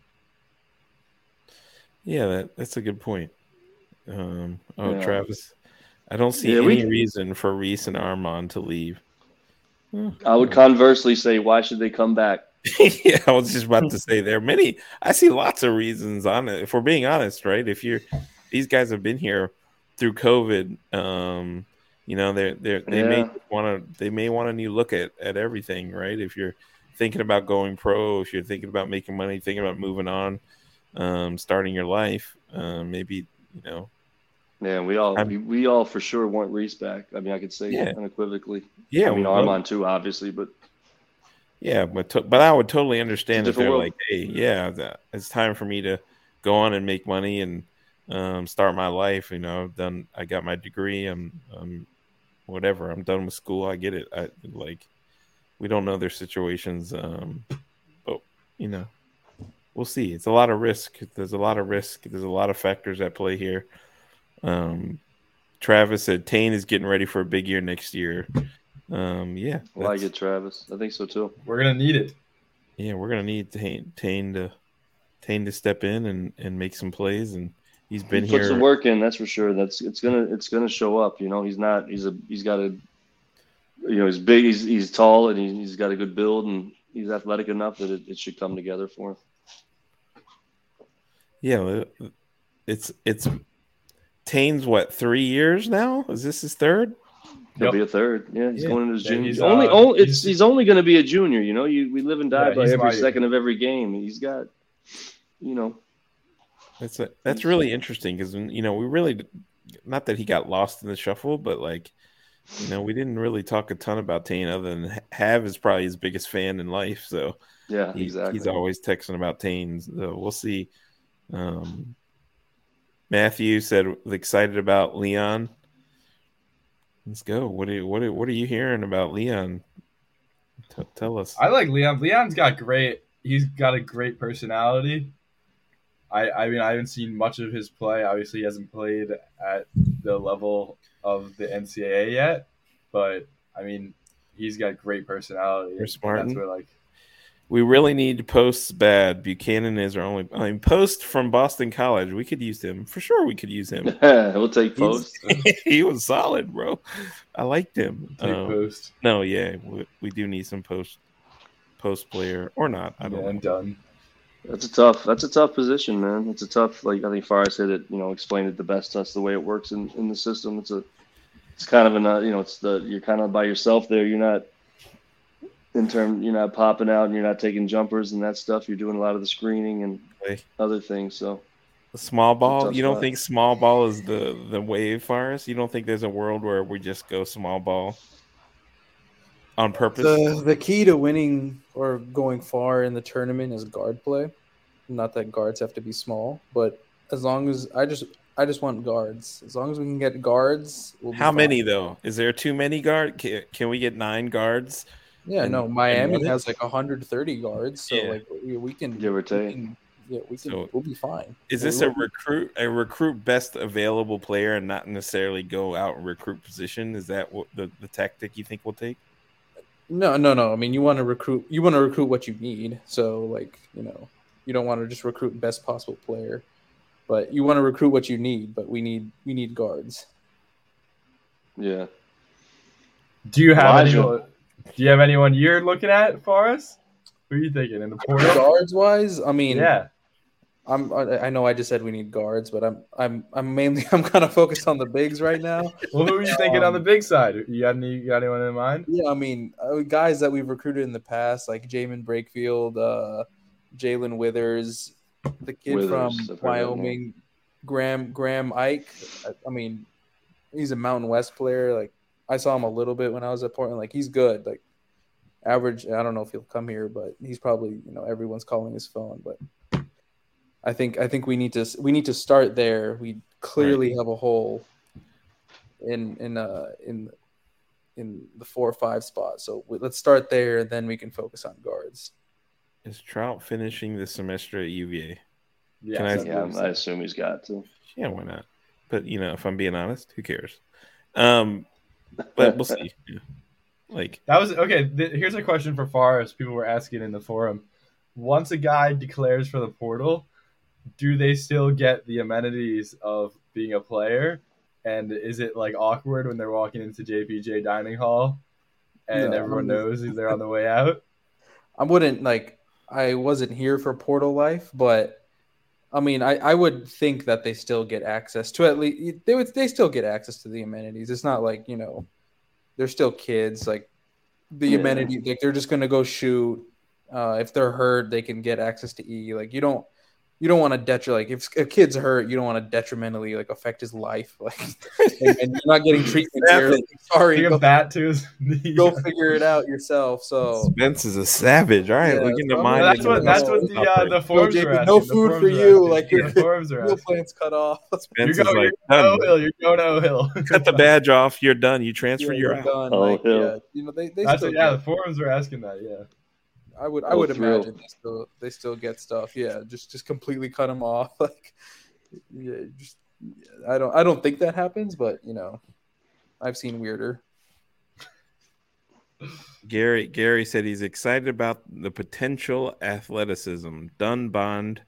Yeah, that, that's a good point. Um, oh, Yeah. Travis, I don't see Yeah, any we- reason for Reese and Armand to leave. I would conversely say, why should they come back? Yeah, I was just about to say there are many. I see lots of reasons on it. If we're being honest, right? If you're, these guys have been here through COVID. Um, you know, they they they may Yeah. want to they may want a new look at at everything, right? If you're thinking about going pro, if you're thinking about making money, thinking about moving on, um, starting your life, um, maybe you know. Yeah, we all I'm- we, we all for sure want Reese back. I mean, I could say Yeah. unequivocally. Yeah, I mean, we love- Armand too, obviously, but Yeah, but to, but I would totally understand It's a if they're different like, hey, yeah, that, it's time for me to go on and make money and um, start my life. You know, I've done. I got my degree. I'm, I'm, whatever. I'm done with school. I get it. I like. We don't know their situations, um, but you know, we'll see. It's a lot of risk. There's a lot of risk. There's a lot of factors at play here. Um, Travis said Tane is getting ready for a big year next year. Um, yeah, I like that's- it, Travis. I think so too. We're gonna need it. Yeah, we're gonna need Tane, Tane to Tane to step in and, and make some plays, and he's been he put here. some work in, that's for sure. That's it's gonna it's gonna show up. You know, he's not he's a he's got a you know he's big, he's he's tall, and he's, he's got a good build, and he's athletic enough that it, it should come together for him. Yeah, it's it's Tane's what three years now? Is this his third? He'll Yep. be a third. Yeah, he's Yeah. going into his Yeah, junior. he's, only, uh, only it's he's- he's only going to be a junior. You know, you we live and die Yeah, by he's every my- second of every game. He's got, you know, That's a, that's really interesting because you know we really not that he got lost in the shuffle, but like you know we didn't really talk a ton about Tane other than Hav is probably his biggest fan in life, so yeah, he, exactly. he's always texting about Tane. So we'll see. Um, Matthew said excited about Leon. Let's go. What are you, what are, what are you hearing about Leon? T- tell us. I like Leon. Leon's got great. He's got a great personality. I I mean I haven't seen much of his play. Obviously, he hasn't played at the level of the N C double A yet. But I mean, he's got great personality. Chris And Martin? That's what like. We really need posts bad. Buchanan is our only. I mean, Post from Boston College. We could use him for sure. We could use him. we'll take He's- post. he was solid, bro. I liked him. Take Um, post. no, yeah, we, we do need some post post player or not. I don't Yeah, know. and done. That's a tough. That's a tough position, man. It's a tough. Like I think Farah said it. You know, explained it the best. That's the way it works in, in the system. It's a. It's kind of an. Uh, you know, it's the you're kind of by yourself there. You're not. In term, you're not popping out and you're not taking jumpers and that stuff. You're doing a lot of the screening and Like, other things. So the small ball. tough You don't spot. think small ball is the the wave for us? You don't think there's a world where we just go small ball on purpose? The the key to winning or going far in the tournament is guard play. Not that guards have to be small, but as long as I just I just want guards. As long as we can get guards, we'll be How fine. many though? Is there too many guard? Can, can we get nine guards? Yeah, and- no. and Miami run it? has like one hundred thirty guards, so Yeah. like we, we can Give or we take. can- yeah, we can. So- we'll be fine. Is We this a will be- recruit a recruit best available player and not necessarily go out and recruit position? Is that what the, the tactic you think we'll take? No, no, no. I mean, you want to recruit. You want to recruit what you need. So, like, you know, you don't want to just recruit best possible player, but you want to recruit what you need. But we need we need guards. yeah, Do you have Elijah. anyone? Do you have anyone you're looking at for us? Who are you thinking in the portal? Guards wise, I mean, Yeah, I'm I know I just said we need guards, but I'm I'm I'm mainly I'm kind of focused on the bigs right now. Well, who are you thinking Um, on the big side? You got any? You got anyone in mind? Yeah, I mean, uh, guys that we've recruited in the past, like Jamin Brakefield, uh, Jalen Withers, the kid Withers, from I've heard that Wyoming, Graham Graham Ike. I, I mean, he's a Mountain West player. Like I saw him a little bit when I was at Portland. Like he's good. Like average. I don't know if he'll come here, but he's probably you know everyone's calling his phone. But I think I think we need to we need to start there. We clearly have a hole in in uh in. in the four or five spot. So we, let's start there, and then we can focus on guards. Is Trout finishing the semester at U V A? Yeah, Can I- Yeah, I assume he's got to. Yeah, why not? But you know, if I'm being honest, who cares? Um, but we'll see. Yeah. Like that was okay. Th- here's a question for Forrest. People were asking in the forum: once a guy declares for the portal, do they still get the amenities of being a player? And is it like awkward when they're walking into J P J Dining Hall and No, everyone I'm- knows they're on the way out? I wouldn't like. I wasn't here for Portal Life, but I mean, I, I would think that they still get access to at least they would they still get access to the amenities. It's not like you know, they're still kids. Like the Yeah. amenity, like they're just gonna go shoot. Uh, if they're hurt, they can get access to E. Like you don't. You don't want to detri like if a kid's hurt, you don't want to detrimentally like affect his life. Like, and, and you're not getting treatment here. Like, sorry, Bring a go, bat to his knee. go figure it out yourself. So Spence is a savage. All right, Yeah, we're getting so the I'm- mind. That's and what the that's muscle what the uh, operating. the forums J P, are asking. no The food forums for are you, asking. like, your- the forums are meal asking. plans cut off. You're Spence is going, like you're done. no hill. You're going no hill. Cut the badge off. You're done. You transfer. Yeah, you're you're out. done. Oh, like, hell. yeah, you know they, they That's still what, yeah. get- The forums are asking that. Yeah. I would I Oh, would thrill. imagine they still they still get stuff. Yeah, just just completely cut them off. Like yeah, just I don't I don't think that happens, but you know, I've seen weirder. Gary Gary said he's excited about the potential athleticism. Dunbond,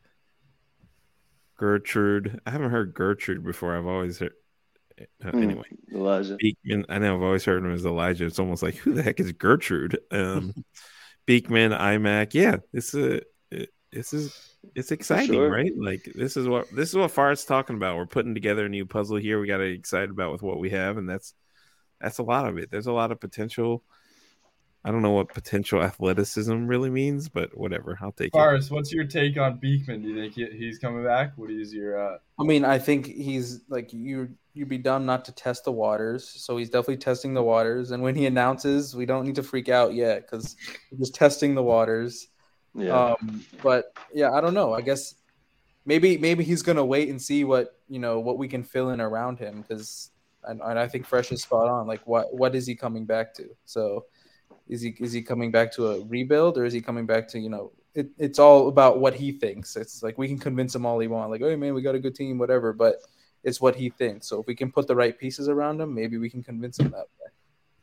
Gertrude. I haven't heard Gertrude before. I've always heard. Uh, Hmm. Anyway, Elijah. Beekman. I know I've always heard him as Elijah. It's almost like who the heck is Gertrude? Um, Beekman, iMac. Yeah, this is this is it's exciting, sure. right? Like this is what this is what Far's talking about. We're putting together a new puzzle here. We got to excited about with what we have, and that's that's a lot of it. There's a lot of potential. I don't know what potential athleticism really means, but whatever. I'll take it. Forrest, what's your take on Beekman? Do you think he, he's coming back? What is your? Uh... I mean, I think he's like you. You'd be dumb not to test the waters. So he's definitely testing the waters. And when he announces, we don't need to freak out yet because he's just testing the waters. Yeah. Um, but yeah, I don't know. I guess maybe maybe he's gonna wait and see what you know what we can fill in around him because and, and I think Fresh is spot on. Like what what is he coming back to? So is he is he coming back to a rebuild or is he coming back to you know? It, it's all about what he thinks. It's like we can convince him all he wants. Like, oh man, we got a good team, whatever. But it's what he thinks. So if we can put the right pieces around him, maybe we can convince him that way.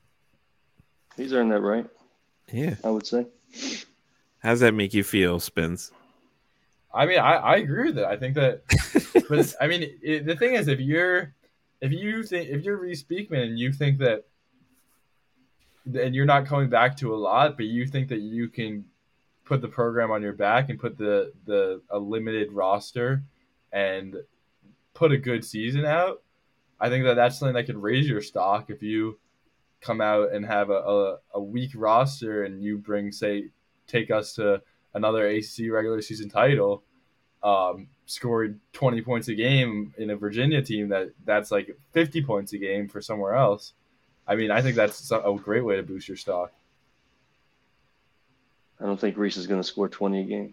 He's earned that right, Yeah. I would say. How's that make you feel, Spence? I mean, I, I agree with it. I think that, but I mean, it, the thing is, if you're, if you think, if you're Reese Beekman and you think that, and you're not coming back to a lot, but you think that you can put the program on your back and put the the a limited roster and put a good season out, I think that that's something that could raise your stock if you come out and have a, a, a weak roster and you bring, say, take us to another A C C regular season title, um, scored twenty points a game in a Virginia team that that's like fifty points a game for somewhere else. I mean, I think that's a great way to boost your stock. I don't think Reese is going to score twenty a game.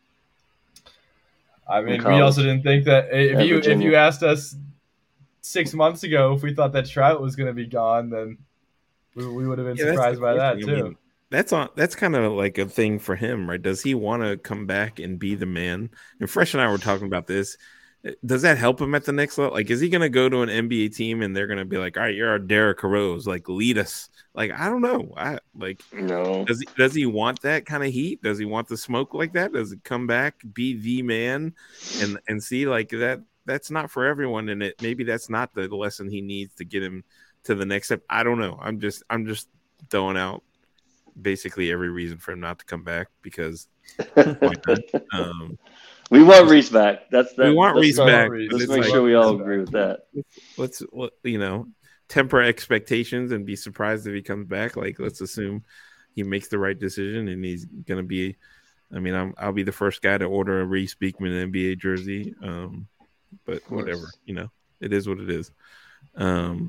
I mean, we college. also didn't think that if At you if Virginia. you asked us six months ago if we thought that Trout was going to be gone, then we, we would have been Yeah, that's surprised the by that question. I too. mean, that's on. That's kind of like a thing for him, right? Does he want to come back and be the man? And Fresh and I were talking about this. Does that help him at the next level? Like, is he going to go to an N B A team and they're going to be like, "All right, you're our Derrick Rose, like lead us"? Like, I don't know. I like. No. Does he does he want that kind of heat? Does he want the smoke like that? Does he come back, be the man, and and see like that? That's not for everyone, and it maybe that's not the lesson he needs to get him to the next step. I don't know. I'm just I'm just throwing out basically every reason for him not to come back because why not? um, We want Reese back. That's that. we want let's Reese start- back. Reese. but Let's it's make like, sure we all Reese agree back. with that. let's let- you know temper expectations and be surprised if he comes back. Like, let's assume he makes the right decision and he's gonna be. I mean, I'm, I'll be the first guy to order a Reese Beekman N B A jersey. Um, but course. whatever, you know, it is what it is. Um,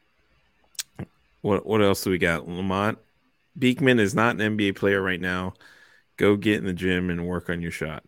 what what else do we got? Lamont Beekman is not an N B A player right now. Go get in the gym and work on your shot.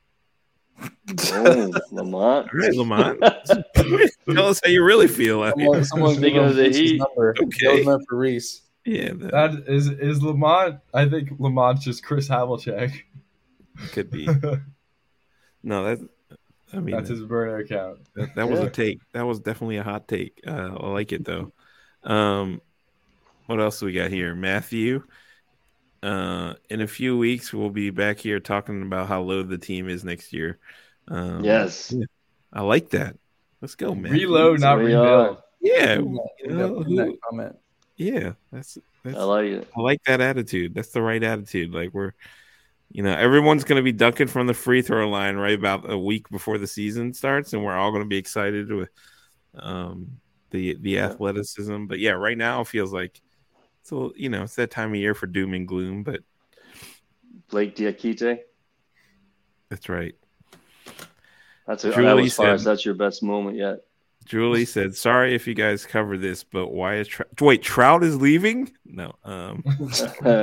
Oh, Lamont. All right, Lamont. Tell us how you really feel. out Someone, here. someone give Speaking him of the Reese's Heat- number. Okay. That was meant for Reese. Yeah, that That is is Lamont. I think Lamont's just Chris Havlicek. could be. No, that. I mean, That's his burner account. That, that was Yeah. a take. That was definitely a hot take. Uh, I like it though. Um, what else do we got here, Matthew? Uh, in a few weeks, we'll be back here talking about how low the team is next year. Um, Yes. I like that. Let's go, man. Reload, not we rebuild. are. Yeah, We you got know, in that who- comment. yeah. That's that's. I like it. I like that attitude. That's the right attitude. Like we're, you know, everyone's going to be dunking from the free throw line right about a week before the season starts, and we're all going to be excited with um, the the athleticism. But yeah, right now it feels like it's a, you know, it's that time of year for doom and gloom. But Blake Diakite. that's right. That's a, that Julie was far as said- that's your best moment yet. Julie said, "Sorry if you guys cover this, but why is Trout? Wait, Trout is leaving? No, um, He's-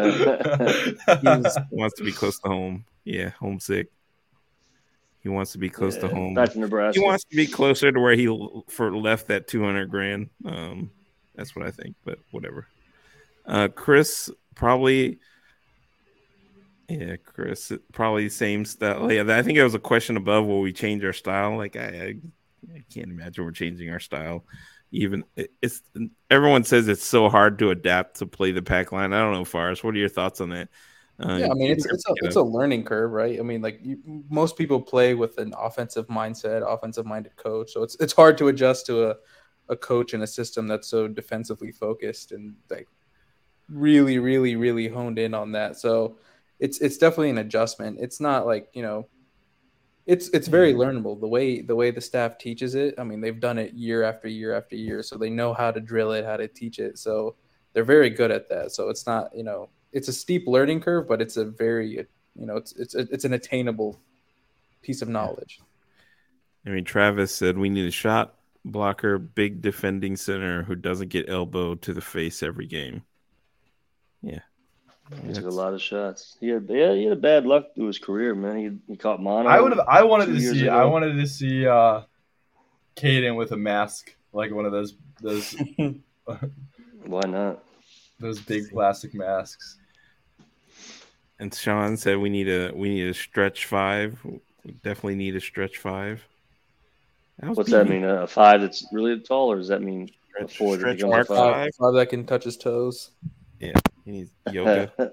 he wants to be close to home. Yeah, homesick. He wants to be close to Yeah, home. Back to Nebraska. He wants to be closer to where he l- for left that two hundred grand. Um, that's what I think, but whatever. Uh, Chris probably, yeah, Chris probably same style. Yeah, I think it was a question above will we change our style. Like I, I, I can't imagine we're changing our style. Even it- it's everyone says it's so hard to adapt to play the pack line. I don't know, Forrest. What are your thoughts on that? Uh, Yeah, I mean it's you it's a, pick it it's a up. learning curve, right? I mean, like you, most people play with an offensive mindset, offensive minded coach, so it's it's hard to adjust to a, a coach and a system that's so defensively focused and like really, really, really honed in on that. So it's it's definitely an adjustment. It's not like you know, it's it's very learnable the way the way the staff teaches it. I mean, they've done it year after year after year, so they know how to drill it, how to teach it. So they're very good at that. So it's not you know. It's a steep learning curve, but it's a very, you know, it's it's it's an attainable piece of knowledge. I mean, Travis said we need a shot blocker, big defending center who doesn't get elbowed to the face every game. Yeah, He took a That's- lot of shots. He had yeah, he had a bad luck through his career, man. He he caught mono. I would have. I wanted two to years see. ago. I wanted to see uh, Caden with a mask, like one of those those Why not? those big plastic masks. And Sean said we need a we need a stretch five. We definitely need a stretch five. That was What's that beating- mean? A five that's really tall, or does that mean a Stretch, four that stretch becomes a mark five? five. Five that can touch his toes. He needs yoga.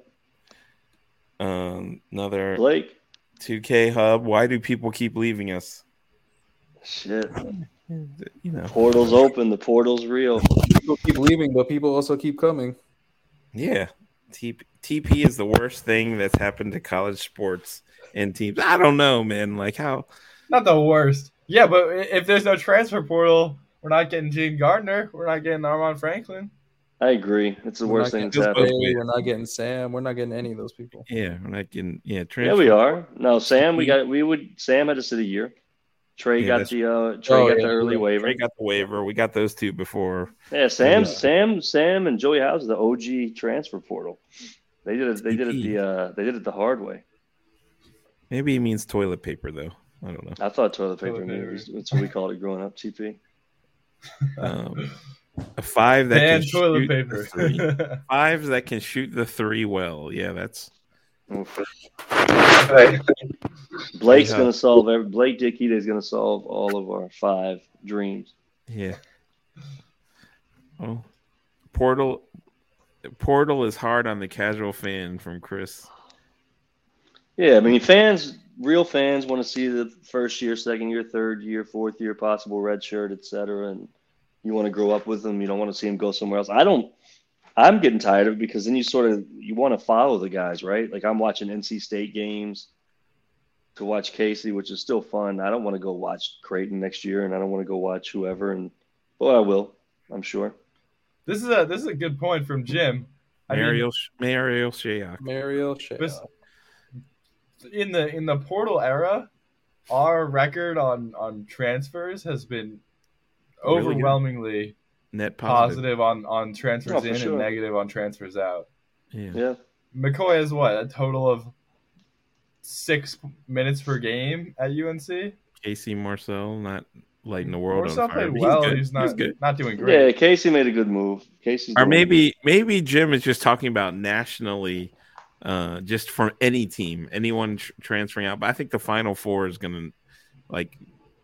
um, another Blake, two K hub. Why do people keep leaving us? shit. You know, Portal's open. The portal's real. People keep leaving, but people also keep coming. yeah. T- TP is the worst thing that's happened to college sports and teams. I don't know, man. Like how Not the worst. Yeah, but if there's no transfer portal, we're not getting Gene Gardner. We're not getting Armand Franklin. I agree. It's the We're worst not thing that's getting both happened. Trey, ways. we're not getting Sam. We're not getting any of those people. Yeah, we're not getting yeah. Yeah, Transfer. we are. No, Sam, we got we would Sam had to sit a year. Trey Yeah, got that's- the uh Trey Oh, got yeah, the early right. waiver. Trey got the waiver. We got those two before. Yeah, Sam, Yeah. Sam, Sam, and Joey House, the O G transfer portal. They did it. They did it the uh, they did it the hard way. Maybe he means toilet paper though. I don't know. I thought toilet paper. Toilet maybe paper. was- That's what we called it growing up. T P. Um, a five that And can toilet shoot the paper. three. Fives that can shoot the three well. Yeah, that's Oof. Blake's Yeah. gonna solve every. Blake Dickey is gonna solve all of our five dreams. yeah. Oh, Portal. Portal is hard on the casual fan from Chris. Yeah, I mean, fans, real fans, want to see the first year, second year, third year, fourth year, possible red shirt, et cetera. And you want to grow up with them. You don't want to see them go somewhere else. I don't. I'm getting tired of it because then you sort of you want to follow the guys, right? Like I'm watching N C State games. to watch Casey, which is still fun. I don't want to go watch Creighton next year, and I don't want to go watch whoever. And well, I will, I'm sure. This is a this is a good point from Jim. I Mariel Mariel Shayok. Mariel Shayok. In the in the portal era, our record on, on transfers has been Really good. overwhelmingly Net positive. positive on, on transfers Oh, for in sure. and negative on transfers out. Yeah. Yeah. McCoy has what, a total of six minutes per game at U N C? Casey Marcel not lighting the world Marcel on fire. played but well. He's, He's, good. He's not good. not doing Yeah, great. Casey made a good move. Casey's Or doing maybe maybe Jim is just talking about nationally, uh, just from any team, anyone tr- transferring out. But I think the Final Four is going to, like,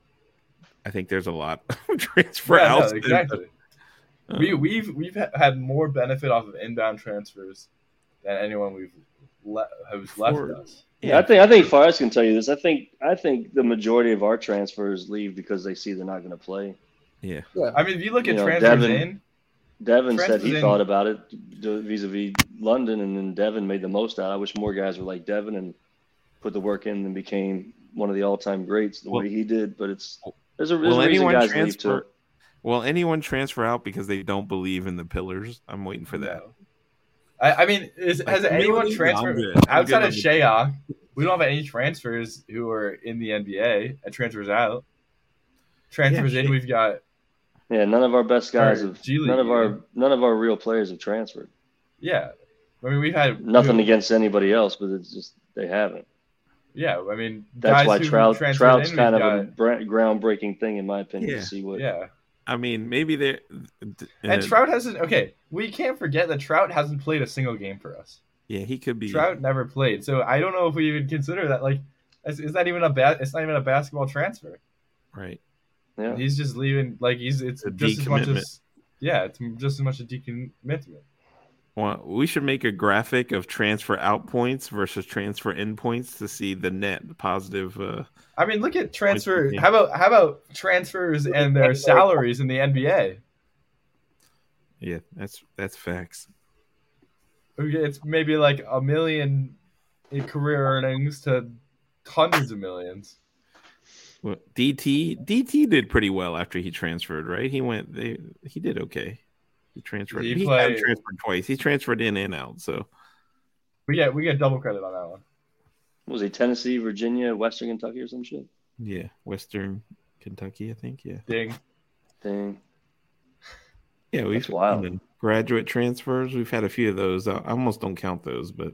I think there's a lot of transfer Yeah, no, outs. exactly. Uh, we we've we've ha- had more benefit off of inbound transfers than anyone we've le- who's left For- us. Yeah, I think I think Fires can tell you this. I think I think the majority of our transfers leave because they see they're not going to play. yeah. I mean, if you look You at know, transfers Devin- in, Devin said Transfers he in- thought about it d- vis-a-vis London, and then Devin made the most out. I wish more guys were like Devin and put the work in and became one of the all-time greats the Well- way he did. But it's there's a, there's Will a reason anyone guys leave transfer? too. Will anyone transfer out because they don't believe in the pillars? I'm waiting for that. no. I, I mean, is, Like, has you know anyone what? I'm transferred good. I'm outside good of on the- Shayok? We don't have any transfers who are in the N B A and transfers out. Transfers Yeah, in, Shay- we've got Yeah, none of our best guys Or have. G League None of year. our none of our real players have transferred. yeah. I mean, we've had Nothing who- against anybody else, but it's just they haven't. Yeah, I mean, That's guys why who Trout transferred Trout's in, kind we've of a got- bra- groundbreaking thing in my opinion Yeah. to see what. yeah. I mean, maybe they. And Trout hasn't. Okay, we can't forget that Trout hasn't played a single game for us. Yeah, he could be. Trout never played, so I don't know if we even consider that. Like, is, is that even a bad? It's not even a basketball transfer. Right. Yeah. He's just leaving. Like he's it's A just as much decommitment. as yeah, it's just as much a decommitment. Well, we should make a graphic of transfer out points versus transfer in points to see the net positive. Uh, I mean, look at transfer. Points per game. How about how about transfers and their salaries in the N B A? yeah, that's that's facts. It's maybe like a million in career earnings to hundreds of millions. Well, D T D T did pretty well after he transferred, right? He went. They he did okay. He transferred. He He, played- had transferred twice. He transferred in and out. So We get we get double credit on that one. What was he Tennessee, Virginia, Western Kentucky, or some shit? yeah, Western Kentucky, I think. Yeah, Ding. Thing. yeah. We've That's wild. you know, graduate transfers. We've had a few of those. I I almost don't count those, but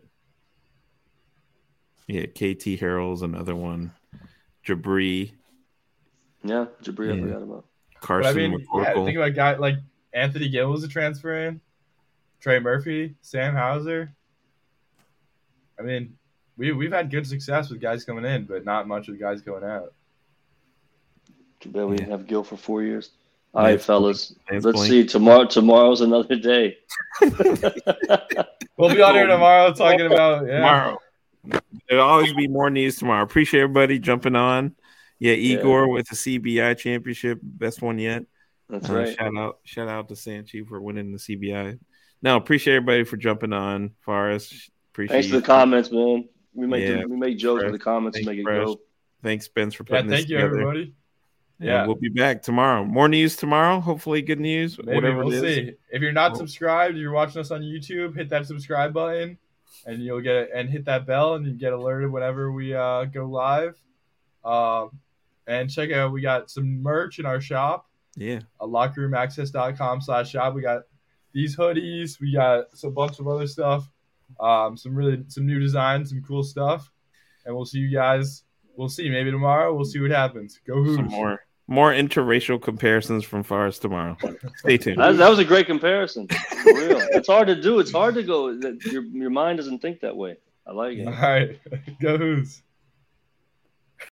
yeah, K T Harrell's another one. Jabri, Yeah, Jabri, I Yeah. forgot about. But Carson I mean, yeah, McCorkle. think about a guy like Anthony Gill was a transfer in, Trey Murphy, Sam Hauser. I mean, we we've had good success with guys coming in, but not much with guys going out. Too bad we Yeah. didn't have Gil for four years. All right, Lance fellas. Lance Let's Blank. see. Tomorrow, tomorrow's another day. We'll be on here tomorrow talking about yeah. Tomorrow. There'll always be more news tomorrow. Appreciate everybody jumping on. Yeah, Igor with the C B I championship, best one yet. That's Uh, right. Shout out, shout out to Sanchi for winning the C B I. No, appreciate everybody for jumping on. Forrest, appreciate Thanks for you. the comments, man. We make Yeah, we make jokes fresh. with the comments to Thanks, make it fresh. go. Thanks, Spence, for Yeah, putting this thank you together. everybody. And Yeah. we'll be back tomorrow. More news tomorrow. Hopefully, good news. Maybe whatever we'll it is. see. If you're not Cool. subscribed, you're watching us on YouTube, hit that subscribe button, and you'll get and hit that bell, and you get alerted whenever we uh, go live. Um, and check out, we got some merch in our shop, Yeah, uh, lockerroomaccess.com slash shop. We got these hoodies, we got a bunch of other stuff, um, some really some new designs, some cool stuff, and we'll see you guys. We'll see maybe tomorrow. We'll see what happens. Go Hoos! some more more interracial comparisons from Forrest tomorrow. Stay tuned. That, that was a great comparison. For real. It's hard to do. It's hard to go. Your your mind doesn't think that way. I like it. All right, go Hoos!